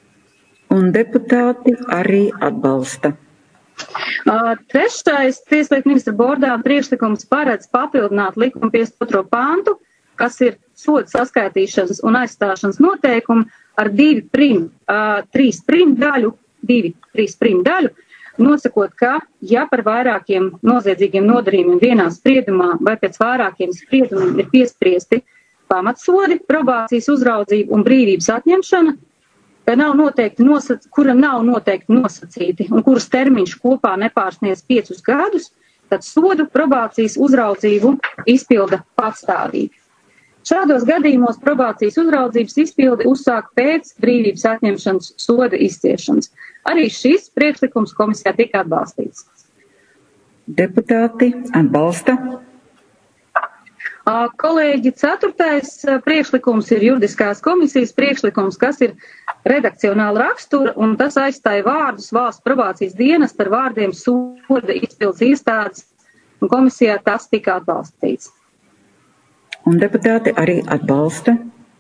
Un deputāti arī atbalsta. Uh, trešais tieslietu ministra Bordāna priekšlikums paredz papildināt likuma piecdesmit otro pāntu, kas ir soda saskaitīšanas un aizstāšanas noteikumi ar divi prim, uh, trīs prim daļu, divi, trīs prim daļu, nosakot, ka, ja par vairākiem noziedzīgiem nodarījumiem vienā spriedumā vai pēc vairākiem spriedumiem ir piespriesti pamatsodi, probācijas uzraudzība un brīvības atņemšana, ka nav noteikti nosac, kura nav noteikti nosacīti un kuras termiņš kopā nepārsniedz piecus gadus, tad sodu probācijas uzraudzību izpilda patstāvīgi. Šādos gadījumos probācijas uzraudzības izpildi uzsāk pēc brīvības atņemšanas soda izciešanas. Arī šis priekšlikums komisijā tika atbalstīts. Deputāti atbalsta. Kolēģi, ceturtais priekšlikums ir juridiskās komisijas priekšlikums, kas ir redakcionāla rakstura, un tas aizstāja vārdus valsts probācijas dienas ar vārdiem soda izpildes iestādes, un komisijā tas tika atbalstīts. Un deputāti arī atbalsta.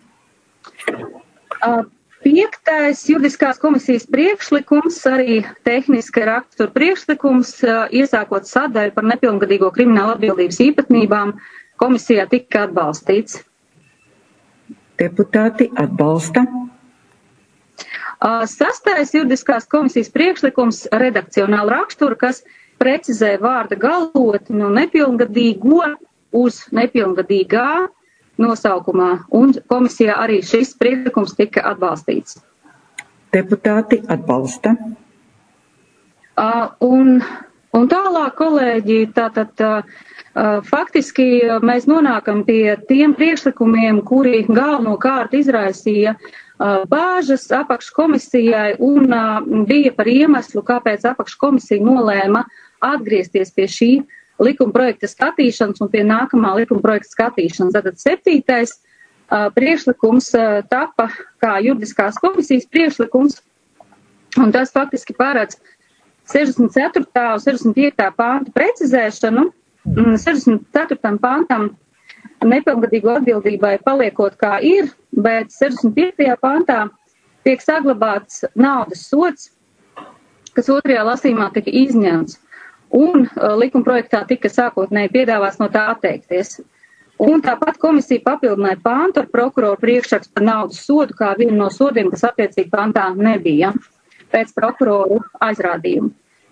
Piektais juridiskās komisijas priekšlikums, arī tehniska rakstura priekšlikums, iesākot sadaļu par nepilngadīgo kriminālu atbildības īpatnībām, komisijā tika atbalstīts. Deputāti atbalsta. Sastais juridiskās komisijas priekšlikums redakcionāla rakstura, kas precizē vārda galotni no nepilngadīgo uz nepilngadīgā nosaukumā, un komisijā arī šis priekšlikums tika atbalstīts. Deputāti atbalsta. Uh, un, un tālāk, kolēģi, tātad uh, faktiski mēs nonākam pie tiem priekšlikumiem, kuri galvenokārt izraisīja uh, bāžas apakškomisijai un uh, bija par iemeslu, kāpēc apakškomisija nolēma atgriezties pie šī likuma projekta skatīšanas un pie nākamā likuma projekta skatīšanas. Tātad septītais uh, priekšlikums uh, tapa kā juridiskās komisijas priekšlikums, un tas faktiski paredz sešdesmit ceturtā un sešdesmit piektā pānta precizēšanu. sešdesmit ceturtajam pāntam nepilngadīgo atbildībai paliekot kā ir, bet sešdesmit piektajā pāntā tiek saglabāts naudas sods, kas otrajā lasījumā tika izņemts. Un uh, likuma projektā tika sākotnēji piedāvāts no tā atteikties. Un tāpat komisija papildināja pāntu ar prokuroru priekšrakstu par naudas sodu, kā vienu no sodiem, kas attiecīgi pāntā nebija pēc prokuroru aizrādījumu.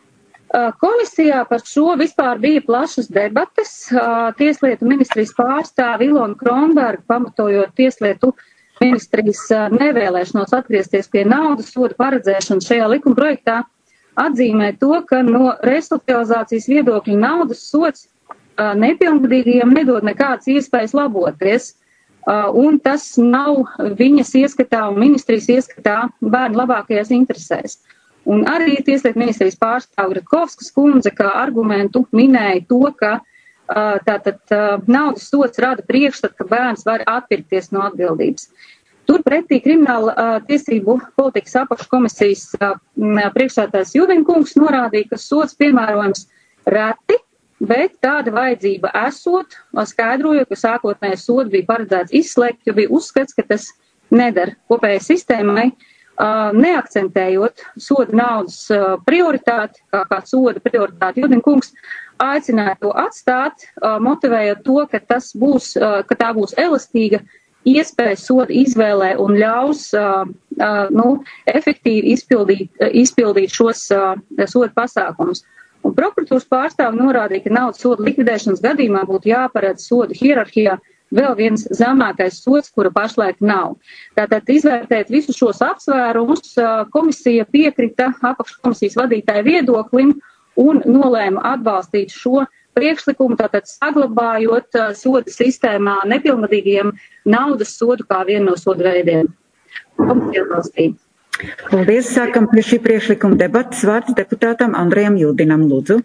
Komisijā par šo vispār bija plašas debates. Tieslietu ministrijas pārstāve Ilona Kronberga, pamatojot tieslietu ministrijas nevēlēšanos atgriezties pie naudas soda paredzēšanas šajā likumprojektā, atzīmē to, ka no resocializācijas viedokļa naudas sods nepilngadīgajiem nedod nekādas iespējas laboties, un tas nav viņas ieskatā un ministrijas ieskatā bērnu labākajās interesēs. Un arī tieslietu ministrijas pārstāve Gratkovskas kundze, kā argumentu minēja to, ka tātad naudas sods rada priekšstatu, ka bērns var atpirkties no atbildības. Turpretī krimināla tiesību politikas apakškomisijas priekšsēdētājs Juvinkungs norādīja, ka sods piemērojams reti, bet tāda vajadzība esot, skaidrojot, ka sākotnēji sodu bija paredzēts izslēgt, jo bija uzskats, ka tas nedara kopējai sistēmai, neakcentējot soda naudas prioritāti, kā, kā soda prioritāti. Juvinkungs aicināja to atstāt, motivējot to, ka, tas būs, ka tā būs elastīga iespēja soda izvēlē un ļaus nu, efektīvi izpildīt, izpildīt šos soda pasākumus. Un prokuratūras pārstāvi norādīja, ka naudas soda likvidēšanas gadījumā būtu jāparedz sodu hierarhijā vēl viens zemākais sods, kura pašlaik nav. Tātad izvērtēt visus šos apsvērumus, komisija piekrita apakškomisijas vadītāja viedoklim un nolēma atbalstīt šo priekšlikumu, tātad saglabājot soda sistēmā nepilngadīgiem naudas sodu kā vienu no sodu veidiem. Komisija atbalstīja. Paldies. Sākam pie šī priekšlikuma debatas. Vārds deputātam Andrejam Jūdinam, lūdzu.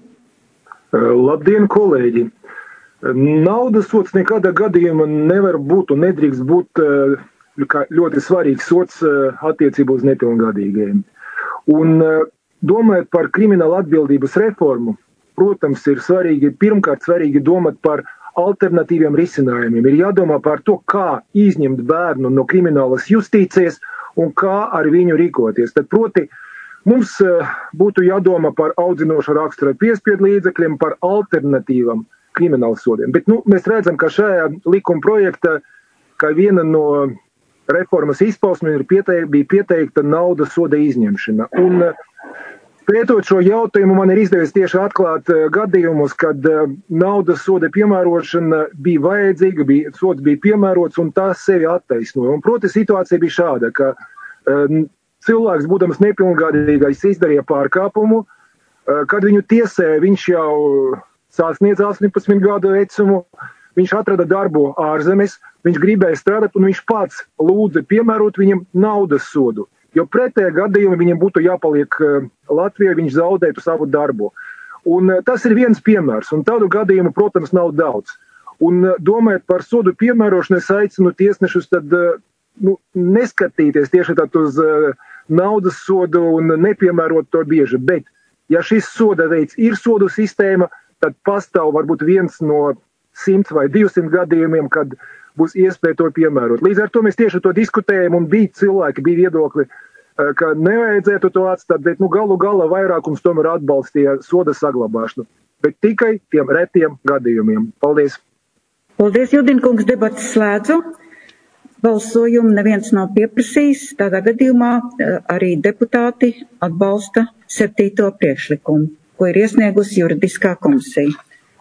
Labdien, kolēģi! Naudas sods nekādā gadījumā nevar būt un nedrīkst būt ļoti svarīgs sods attiecībā uz nepilngadīgajiem. Un domājot par kriminālu atbildības reformu, protams, ir svarīgi, pirmkārt svarīgi domāt par alternatīviem risinājumiem. Ir jādomā par to, kā izņemt bērnu no kriminālas justīcijas un kā ar viņu rīkoties. Tad proti, mums būtu jādomā par audzinošu rakstura piespiedu līdzekļiem, par alternatīvam kriminālu sodiem. Bet nu, mēs redzam, ka šajā likuma projektā, kā viena no reformas izpausmēm ir pieteik, bija pieteikta naudas soda izņemšana. Un pētot šo jautājumu, man ir izdevies tieši atklāt gadījumus, kad naudas soda piemērošana bija vajadzīga, bija, sods bija piemērots un tas sevi attaisnoja. Un proti situācija bija šāda, ka um, cilvēks, būdams nepilngadīgais, izdarīja pārkāpumu, uh, kad viņu tiesēja, viņš jau sasniedz astoņpadsmit gadu vecumu, viņš atrada darbu ārzemes, viņš gribēja strādāt un viņš pats lūdza piemērot viņam naudas sodu. Jo pretējā gadījumā viņam būtu jāpaliek Latvijā, viņš zaudētu savu darbu. Un tas ir viens piemērs, un tādu gadījumu, protams, nav daudz. Un domājot par sodu piemērošanu, es aicinu tiesnešus tad nu, neskatīties tieši tad uz naudas sodu un nepiemērot to bieži. Bet, ja šis soda veids ir sodu sistēma, tad pastāv varbūt viens no simts vai divsimt gadījumiem, kad būs iespēja to piemērot. Līdz ar to mēs tieši to diskutējam un bija cilvēki, bija viedokli, ka nevajadzētu to atstāt, bet nu, galu galā vairākums tomēr atbalstīja soda saglabāšanu. Bet tikai tiem retiem gadījumiem. Paldies! Paldies, Judinkungs, debatas slēdzu. Balsojumu neviens nav pieprasījis. Tādā gadījumā arī deputāti atbalsta septīto priekšlikumu, ko ir iesniegusi juridiskā komisija.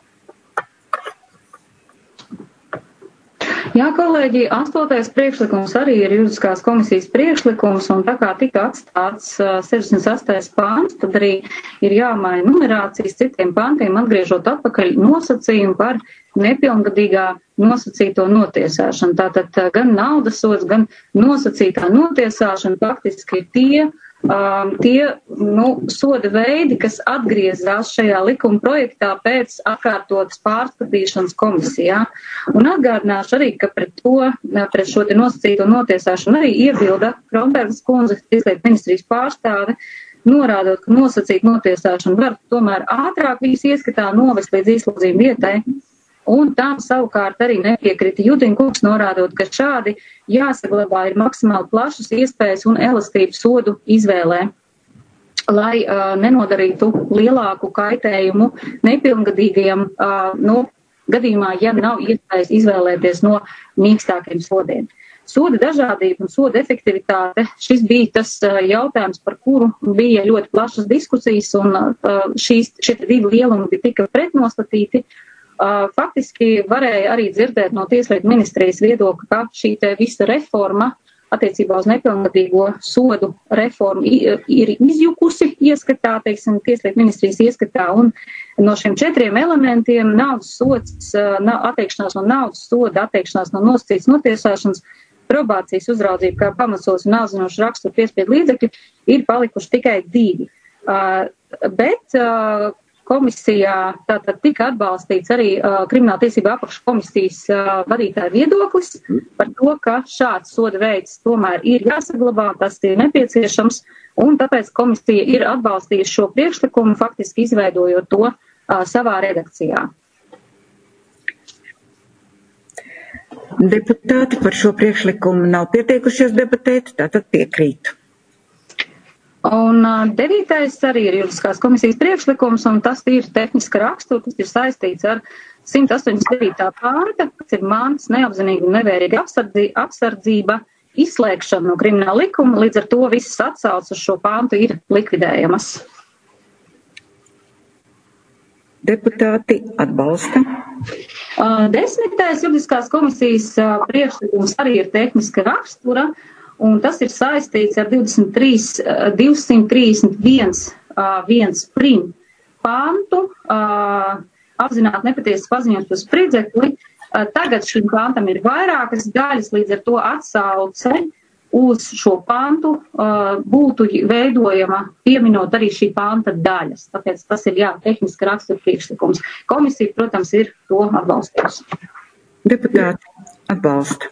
Jā, kolēģi, astotais priekšlikums arī ir juridiskās komisijas priekšlikums, un tā kā tika atstāts sešdesmit sastais pāns, tad arī ir jāmaina numerācijas citiem pāntiem, atgriežot atpakaļ nosacījumu par nepilngadīgā nosacīto notiesāšanu. Tātad gan naudas sods, gan nosacītā notiesāšana faktiski ir tie, um, tie nu, soda veidi, kas atgriezās šajā likuma projektā pēc atkārtotas pārskatīšanas komisijā. Un atgādināšu arī, ka pret to, pret šo te nosacīto notiesāšanu arī iebilda Kronbergas kundze, tieslietu ministrijas pārstāve, norādot, ka nosacīt notiesāšanu var tomēr ātrāk viņas ieskatā novest līdz izslodzījumu vietai. Un tam savukārt arī nepiekrita Judinkungs, norādot, ka šādi jāsaglabā ir maksimāli plašas iespējas un elastību sodu izvēlē, lai uh, nenodarītu lielāku kaitējumu nepilngadīgajiem uh, nu, gadījumā, ja nav iespējas izvēlēties no mīkstākiem sodiem. soda dažādība un soda efektivitāte, šis bija tas jautājums, par kuru bija ļoti plašas diskusijas, un šīs, šie divi lielumi bija tika pretnostatīti. Faktiski varēja arī dzirdēt no Tieslietu ministrijas viedokļa, ka šī te visa reforma attiecībā uz nepilngadīgo sodu reformu ir izjukusi ieskatā, teiksim, Tieslietu ministrijas ieskatā, un no šiem četriem elementiem naudas sods, atteikšanās no naudas soda, atteikšanās no nosacītas notiesāšanas, probācijas uzraudzība kā pamasots un audzinošu raksturu piespiedu līdzekļi ir palikuši tikai divi. Uh, bet uh, komisijā tātad tika atbalstīts arī uh, Krimināltiesību apakškomisijas uh, vadītāja viedoklis par to, ka šāds soda veids tomēr ir jāsaglabā, tas ir nepieciešams, un tāpēc komisija ir atbalstījusi šo priekšlikumu, faktiski izveidojot to uh, savā redakcijā. Deputāti par šo priekšlikumu nav pieteikušies debatēt, tātad piekrītu. Un devītais arī ir juridiskās komisijas priekšlikums, un tas ir tehniska rakstura, kas ir saistīts ar simt astoņdesmit devītā panta, kas ir mantas neapzinīga un nevērīga apsardzība, izslēgšana no krimināla likuma, līdz ar to visas atsauces uz šo pantu ir likvidējamas. Deputāti atbalsta. Uh, desmitais juridiskās komisijas uh, priekšlikums arī ir tehniska rakstura, un tas ir saistīts ar divdesmit trīs, divsimt trīsdesmit viens, uh, viens prim pantu, uh, apzināti nepatiesas paziņojums par spridzekli. Uh, tagad šim pantam ir vairākas daļas, līdz ar to atsauce uz šo pantu uh, būtu veidojama pieminot arī šī panta daļas. Tāpēc tas ir, jā, tehniska rakstura priekšlikums. Komisija, protams, ir to atbalstījusi. Deputāti atbalsta.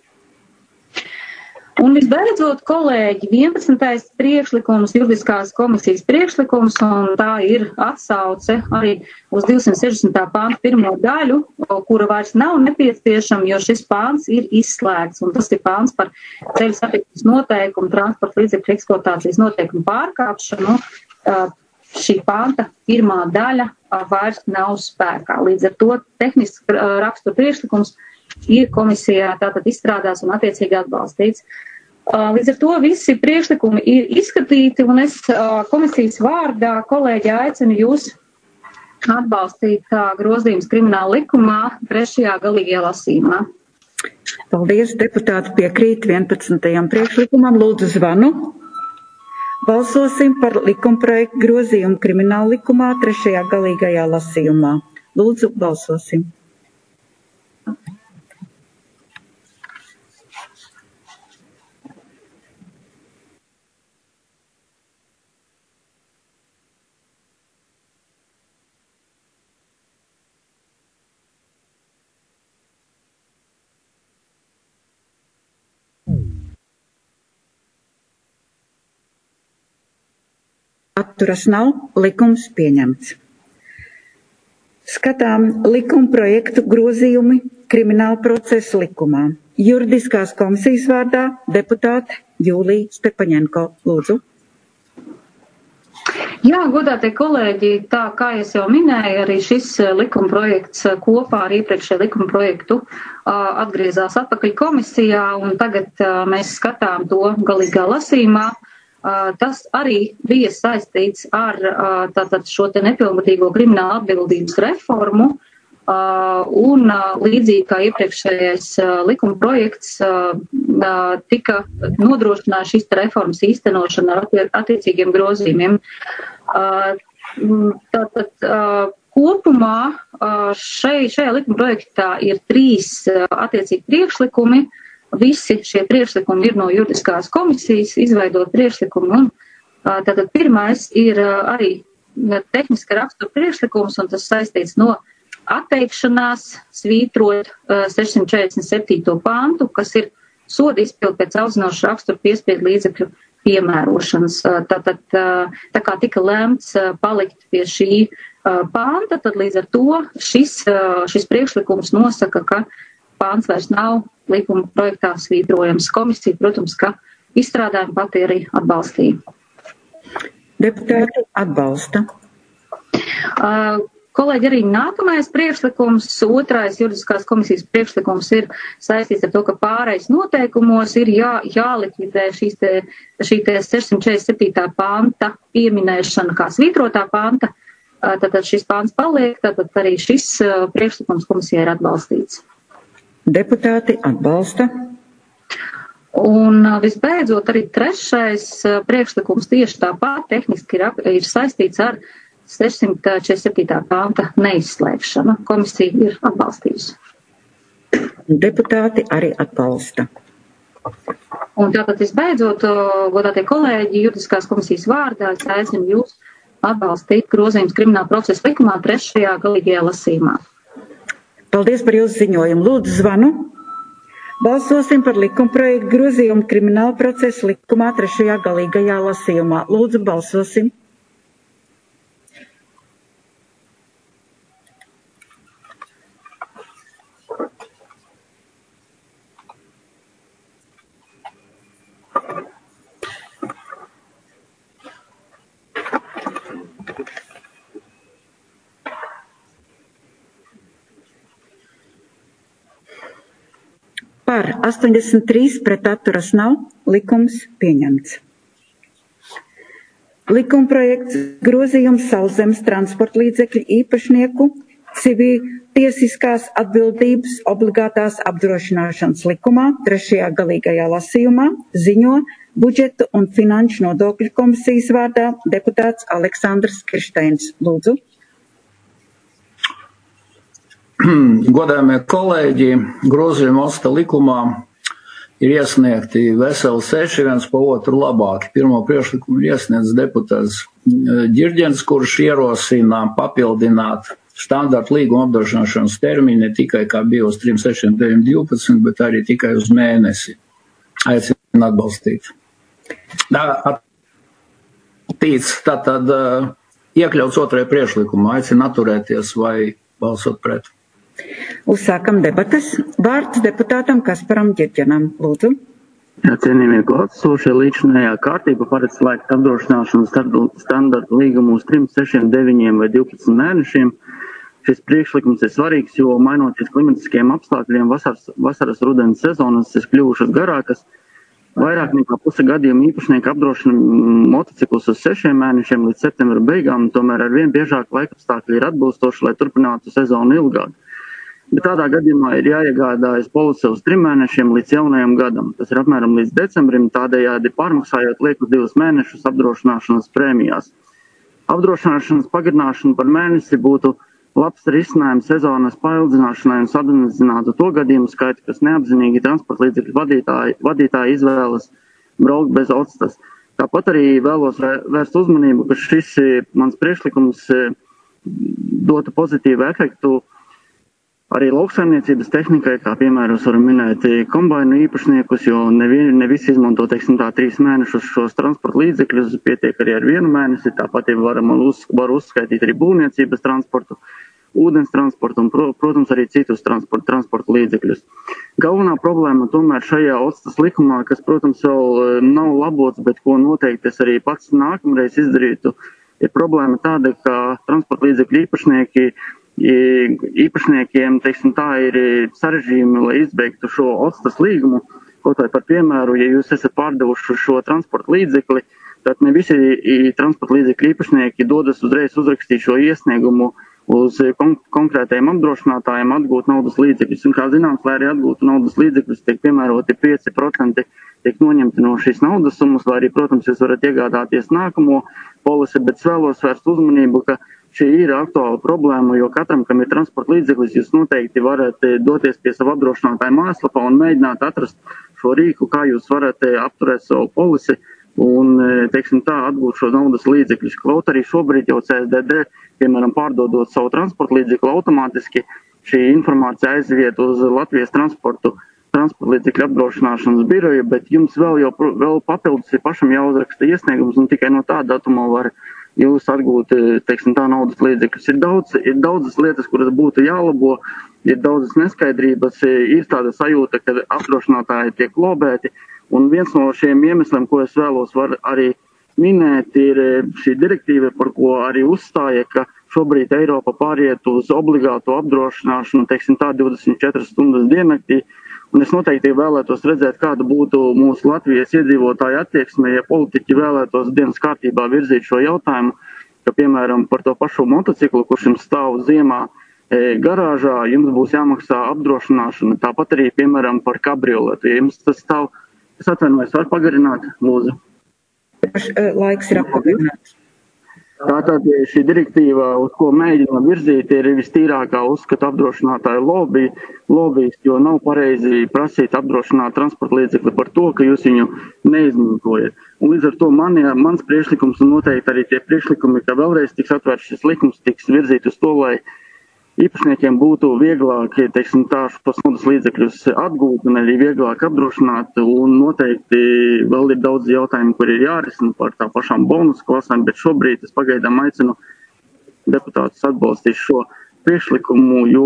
Un visbeidzot, kolēģi, vienpadsmitais priekšlikums, juridiskās komisijas priekšlikums, un tā ir atsauce arī uz divsimt sešdesmitā panta pirmo daļu, kura vairs nav nepieciešama, jo šis pants ir izslēgts, un tas ir pants par ceļu satiksmes noteikumu, transporta līdzekļu eksploatācijas noteikumu pārkāpšanu. Šī panta pirmā daļa vairs nav spēkā. Līdz ar to tehniski rakstura priekšlikums ir komisijā tātad izstrādās un attiecīgi atbalstīts. Līdz ar to visi priekšlikumi ir izskatīti, un es komisijas vārdā, kolēģi, aicinu jūs atbalstīt grozījumus krimināla likumā trešajā galīgajā lasījumā. Paldies, deputāti piekrīt vienpadsmitajam priekšlikumam. Lūdzu zvanu. Balsosim par likumprojektu grozījumu krimināla likumā trešajā galīgajā lasījumā. Lūdzu, balsosim. Atturas nav, likums pieņemts. Skatām likuma projektu grozījumi krimināla procesa likumā. Juridiskās komisijas vārdā deputāte Jūlija Stepaņenko. Lūdzu. Jā, godātie kolēģi, tā kā es jau minēju, arī šis likuma projekts kopā ar iepriekšēju likuma projektu atgriezās atpakaļ komisijā, un tagad mēs skatām to galīgā lasījumā. Uh, tas arī bija saistīts ar uh, tātad šo te nepilngadīgo krimināla atbildības reformu, uh, un uh, līdzīgi kā iepriekšējais uh, likuma projekts uh, uh, tika nodrošināta šīs reformas īstenošana ar attie attiecīgiem grozījumiem. Uh, tātad uh, kopumā uh, šai, šajā likuma projektā ir trīs uh, attiecīgi priekšlikumi. Visi šie priekšlikumi ir no juridiskās komisijas izveidot priekšlikumi, un tātad pirmais ir arī tehniska rakstura priekšlikums, un tas saistīts no atteikšanās svītrot sešsimt četrdesmit septīto pantu, kas ir soda izpildu pēc audzinoša rakstura piespiedu līdzekļu piemērošanas. Tātad, tā kā tika lēmts palikt pie šī panta, tad līdz ar to šis, šis priekšlikums nosaka, ka pāns vairs nav likuma projektā svītrojams. Komisija, protams, ka izstrādājumu pati arī atbalstīja. Deputāti atbalsta. Uh, Kolēģi, arī nākamais priekšlikums, otrais juridiskās komisijas priekšlikums ir saistīts ar to, ka pārejas noteikumos ir jā, jālikvidē šīs te, šī te sešsimt četrdesmit septītā panta pieminēšana kā svītrotā panta. Tātad šis pants paliek, tātad arī šis priekšlikums komisijai ir atbalstīts. Deputāti atbalsta. Un visbeidzot arī trešais priekšlikums tieši tāpat tehniski ir, ir saistīts ar sešsimt četrdesmit septītā panta neizslēgšanu. Komisija ir atbalstījusi. Deputāti arī atbalsta. Un tātad visbeidzot, godātie kolēģi, juridiskās komisijas vārdā es aicinu jūs atbalstīt grozījums krimināla procesa likumā trešajā galīgajā lasījumā. Paldies par jūsu ziņojumu. Lūdzu zvanu. Balsosim par likumprojektu grozījumu krimināla procesa likumā trešajā galīgajā lasījumā. Lūdzu, balsosim. Par astoņdesmit trīs pret atturas nav, likums pieņemts. Likumprojekts grozījums sauszemes transporta līdzekļu īpašnieku civiltiesiskās atbildības obligātās apdrošināšanas likumā trešajā galīgajā lasījumā ziņo budžetu un finanšu nodokļu komisijas vārdā deputāts Aleksandrs Kirsteins. Lūdzu. Godājamie kolēģi, grozījuma osta likumā ir iesniegti veseli seši, viens pa otru labāki. Pirmo priekšlikumu iesniedz deputāts Ģirģens, kurš ierosina papildināt standarta līguma apdrošināšanas termiņu ne tikai kā bija uz trim, sešiem, deviem, divpadsmit, bet arī tikai uz mēnesi. Aicinu atbalstīt. Tīts, tātad iekļauts otrajā priekšlikumā, aicinu atturēties vai balsot pret. Uzsākam debates. Vārds deputātam Kasparam Ģirģenam. Lūdzu. Jā, cienījamie klātesošie, līdzinājā kārtība paredz slēgt apdrošināšanas standarta līgumu uz trim, sešiem, deviņiem vai divpadsmit mēnešiem. Šis priekšlikums ir svarīgs, jo mainoties klimatiskiem apstākļiem, vasaras, vasaras rudens sezonas ir kļuvušas garākas. Vairāk nekā puse gadījumu īpašnieki apdrošina motociklus uz sešiem mēnešiem līdz septembra beigām, tomēr ar vien biežāk laikapstākļi ir atbilstoši, lai turpinātu sezonu ilgāk. Bet tādā gadījumā ir jāiegādājas polise uz trim mēnešiem līdz jaunajam gadam. Tas ir apmēram līdz decembrim, tādējādi pārmaksājot liekus divus mēnešus apdrošināšanas prēmijās. Apdrošināšanas pagarināšana par mēnesi būtu labs risinājums sezonas paildzināšanai un samazinātu to gadījumu skaitu, kas neapzinīgi transporta līdzekļu vadītāji, vadītāji izvēlas braukt bez ostas. Tāpat arī vēlos vērst uzmanību, ka šis mans priekšlikums dotu pozitīvu efektu arī lauksaimniecības tehnikai, kā piemēram varam minēt kombainu īpašniekus, jo ne, ne visi izmanto, teiksim tā, trīs mēnešus šos transporta līdzekļus, pietiek arī ar vienu mēnesi, tāpat varam uz, var uzskaitīt arī būvniecības transportu, ūdens transportu un, protams, arī citus transporta, transporta līdzekļus. Galvenā problēma tomēr šajā ostas likumā, kas, protams, vēl nav labots, bet ko noteikti es arī pats nākamreiz izdarītu, ir problēma tāda, ka transporta līdzekļu īpašnieki īpašniekiem, teiksim tā, ir sarežģījumi, lai izbeigtu šo ostas līgumu. Kaut vai par piemēru, ja jūs esat pārdevuši šo transporta līdzekli, tad ne visi transporta līdzekļu īpašnieki dodas uzreiz uzrakstīt šo iesniegumu uz kon konkrētajiem apdrošinātājiem atgūt naudas līdzekļus. Un kā zināms, lai arī atgūtu naudas līdzekļus, tiek piemēroti pieci procenti tiek noņemti no šīs naudas summas, vai arī, protams, jūs varat iegādāties nākamo polisi, bet vēlos vērst uzmanību, ka šī ir aktuāla problēma, jo katram, kam ir transporta līdzeklis, jūs noteikti varat doties pie savu apdrošinātāju mājaslapā un mēģināt atrast šo rīku, kā jūs varat apturēt savu polisi un, teiksim tā, atgūt šo naudas līdzekļus. Kaut arī šobrīd jau C S D D, piemēram, pārdodot savu transporta līdzekli automātiski, šī informācija aiziet uz Latvijas transportu, transporta līdzekļu apdrošināšanas biroju, bet jums vēl, jau, vēl papildus ir pašam jāuzraksta iesniegums un tikai no tā datuma var jūs atgūt, teiksim tā, naudas līdzekļus. Ir daudz, ir daudzas lietas, kuras būtu jālabo, ir daudzas neskaidrības, ir tāda sajūta, ka apdrošinātāji tiek lobēti, un viens no šiem iemesliem, ko es vēlos var arī minēt, ir šī direktīva, par ko arī uzstāja, ka šobrīd Eiropa pāriet uz obligāto apdrošināšanu, teiksim tā, divdesmit četras stundas diennaktī. Un es noteikti vēlētos redzēt, kāda būtu mūsu Latvijas iedzīvotāja attieksme, ja politiķi vēlētos dienas kārtībā virzīt šo jautājumu, ka, piemēram, par to pašu motociklu, kurš jums stāv ziemā e, garāžā, jums būs jāmaksā apdrošināšana. Tāpat arī, piemēram, par kabrioletu. Ja jums tas stāv, es atvainojos, var pagarināt, lūdzu. Laiks ir apgarināt. Tātad šī direktīva, uz ko mēģina virzīt, ir vistīrākā uzskata apdrošinātāju lobby, lobbyis, jo nav pareizi prasīt apdrošināt transporta līdzekli par to, ka jūs viņu neizmantojat. Un līdz ar to mani, mans priekšlikums un noteikti arī tie priekšlikumi, ka vēlreiz tiks atvērts šis likums, tiks virzīt uz to, lai īpašniekiem būtu vieglāk, teiksim, tā šos naudas līdzekļus atgūt un arī vieglāk apdrošināt, un noteikti vēl ir daudz jautājumu, kur ir jārisina par tā pašām bonus klasēm, bet šobrīd es pagaidām aicinu deputātus atbalstīt šo priekšlikumu, jo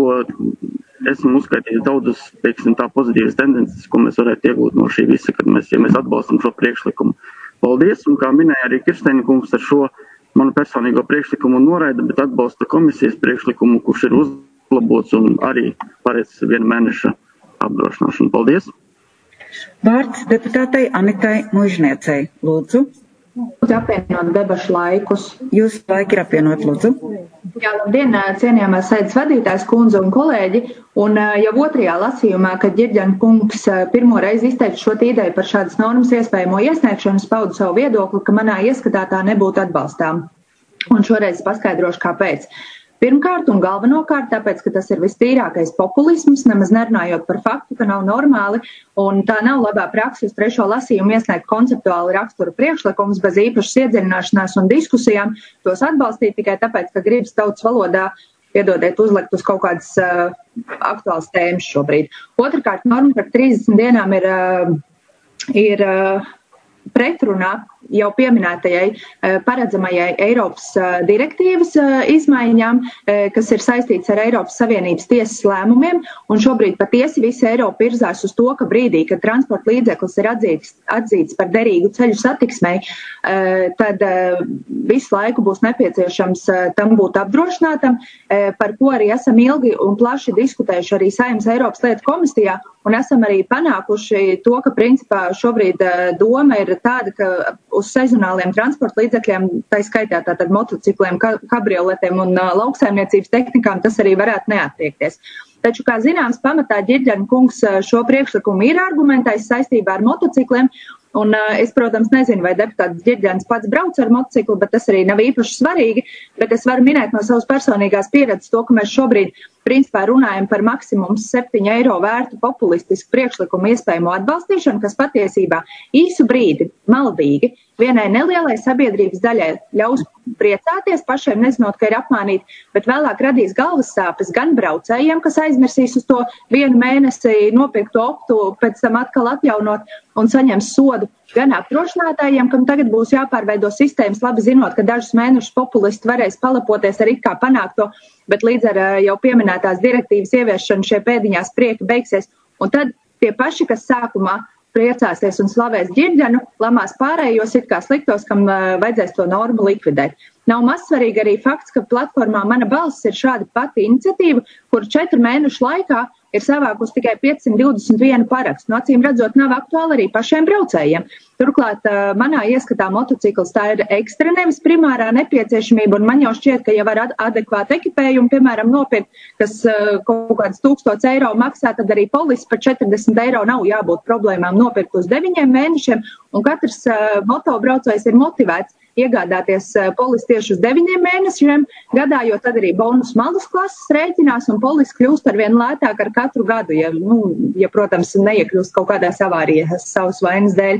esmu uzskaitījis daudzas, teiksim, tā pozitīvas tendences, ko mēs varētu iegūt no šī visa, kad mēs, ja mēs atbalstam šo priekšlikumu. Paldies, un kā minēja arī Kirsteina kungs, ar šo manu personīgo priekšlikumu noraida, bet atbalsta komisijas priekšlikumu, kurš ir uzlabots un arī paredz vienu mēneša apdrošināšanu. Paldies! Vārds deputātei Anitai Muižniecei. Lūdzu. Lūdzu apvienot debašu laikus. Jūs laiki ir apvienot, lūdzu. Jā, labdien, cienījamās sēdes vadītājs kundze un kolēģi. Un jau otrajā lasījumā, kad Ģirģena kungs pirmo reizi izteica šo ideju par šādas normas iespējamo iesniegšanu, paudu savu viedokli, ka manā ieskatā tā nebūtu atbalstām. Un šoreiz paskaidrošu, kāpēc. Pirmkārt un galvenokārt, tāpēc, ka tas ir vistīrākais populisms, nemaz nerunājot par faktu, ka nav normāli, un tā nav labā praksa uz trešo lasījumu iesniegt konceptuāli rakstura priekšlikumus bez īpašas iedziļināšanās un diskusijām, tos atbalstīt tikai tāpēc, ka gribas tautas valodā, piedodiet, uzlikt uz kaut kādas uh, aktuālas tēmas šobrīd. Otrakārt, norma par trīsdesmit dienām ir, uh, ir uh, pretrunā jau pieminētajai paredzamajai Eiropas direktīvas izmaiņām, kas ir saistīts ar Eiropas Savienības tiesas lēmumiem, un šobrīd patiesi visa Eiropa virzās uz to, ka brīdī, kad transporta līdzeklis ir atzīts, atzīts par derīgu ceļu satiksmei, tad visu laiku būs nepieciešams tam būt apdrošinātam, par ko arī esam ilgi un plaši diskutējuši arī Saeimas Eiropas lietu komisijā, un esam arī panākuši to, ka principā šobrīd doma ir tāda, ka uz sezonāliem transporta līdzekļiem, tā skaitā tātad motocikliem, kabrioletiem un uh, lauksaimniecības tehnikām, tas arī varētu neattiekties. Taču, kā zināms, pamatā Ģirģena kungs šo priekšlikumu ir argumentējis saistībā ar motocikliem, un uh, es, protams, nezinu, vai deputāts Ģirģens pats brauc ar motociklu, bet tas arī nav īpaši svarīgi, bet es varu minēt no savas personīgās pieredzes to, ka mēs šobrīd principā runājam par maksimums septiņu eiro vērtu populistisku priekšlikumu iespējamo atbalstīšanu, kas patiesībā īsu brīdi, maldīgi, vienai nelielai sabiedrības daļai ļaus priecāties, pašiem nezinot, ka ir apmānīti, bet vēlāk radīs galvas sāpes gan braucējiem, kas aizmirsīs uz to vienu mēnesi nopirktu optu, pēc tam atkal atjaunot un saņems sodu, gan apdrošinātājiem, kam tagad būs jāpārveido sistēmas, labi zinot, ka dažus mēnešus populisti varēs palapoties ar it kā panākto, bet līdz ar jau pieminētās direktīvas ieviešanu šie pēdiņās prieki beigsies. Un tad tie paši, kas sākumā priecāsies un slavēs Ģirģenu, lamās pārējos it kā sliktos, kam uh, vajadzēs to normu likvidēt. Nav mazsvarīgi arī fakts, ka platformā Mana balss ir šāda pati iniciatīva, kur četru mēnešu laikā ir savākus tikai piecsimt divdesmit vienu parakstu. No acīm redzot, nav aktuāli arī pašiem braucējiem. Turklāt, uh, manā ieskatā motocikls tā ir ekstra nevis primārā nepieciešamība, un man jau šķiet, ka ja var ad adekvātu ekipējumu, piemēram, nopirkt, kas uh, kaut kāds tūkstots eiro maksā, tad arī polis par četrdesmit eiro nav jābūt problēmām nopirkt uz deviņiem mēnešiem, un katrs uh, motobraucējs ir motivēts iegādāties uh, polis tieši uz deviņiem mēnešiem gadā, jo tad arī bonus malus klases rēķinās, un polis kļūst ar vien lētāk ar katru gadu, ja, nu, ja protams, neiekļūst kaut kādās avārijās savas vainas dēļ.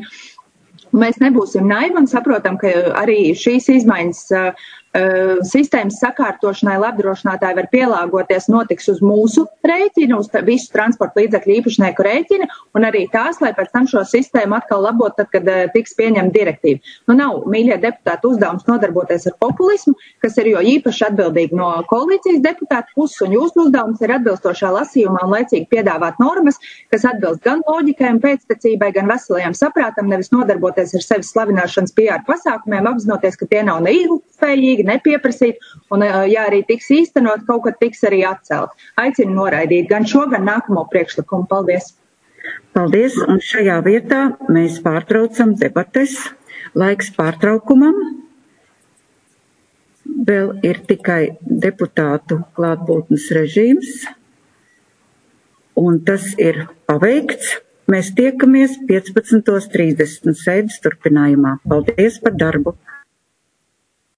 Mēs nebūsim naivi un saprotam, ka arī šīs izmaiņas uh, uh, sistēmas sakārtošanai apdrošinātāji var pielāgoties notiks uz mūsu rēķinu, uz visu transporta līdzekļu īpašnieku rēķinu, un arī tās, lai pēc tam šo sistēmu atkal labot, tad, kad uh, tiks pieņemta direktīva. Nu, nav, mīļie deputāti, uzdevums nodarboties ar populismu, kas ir jo īpaši atbildīgi no koalīcijas deputātu puses, un jūsu uzdevums ir atbilstošā lasījumā un laicīgi piedāvāt normas, kas atbilst gan loģikai un pēctecībai, gan veselajam saprātam, nevis nodarboties ar sevis slavināšanas P R pasākumiem, apzinoties, ka tie nav ne ilgtspējīgi, nepieprasīt, un ja arī tiks īstenot, kaut kad tiks arī atcelt. Aicinu noraidīt gan šo, gan nākamo priekšlikumu. Paldies! Paldies, un šajā vietā mēs pārtraucam debates. Laiks pārtraukumam. Vēl ir tikai deputātu klātbūtnes režīms, un tas ir paveikts. Mēs tiekamies piecpadsmit trīsdesmit sēdes turpinājumā. Paldies par darbu!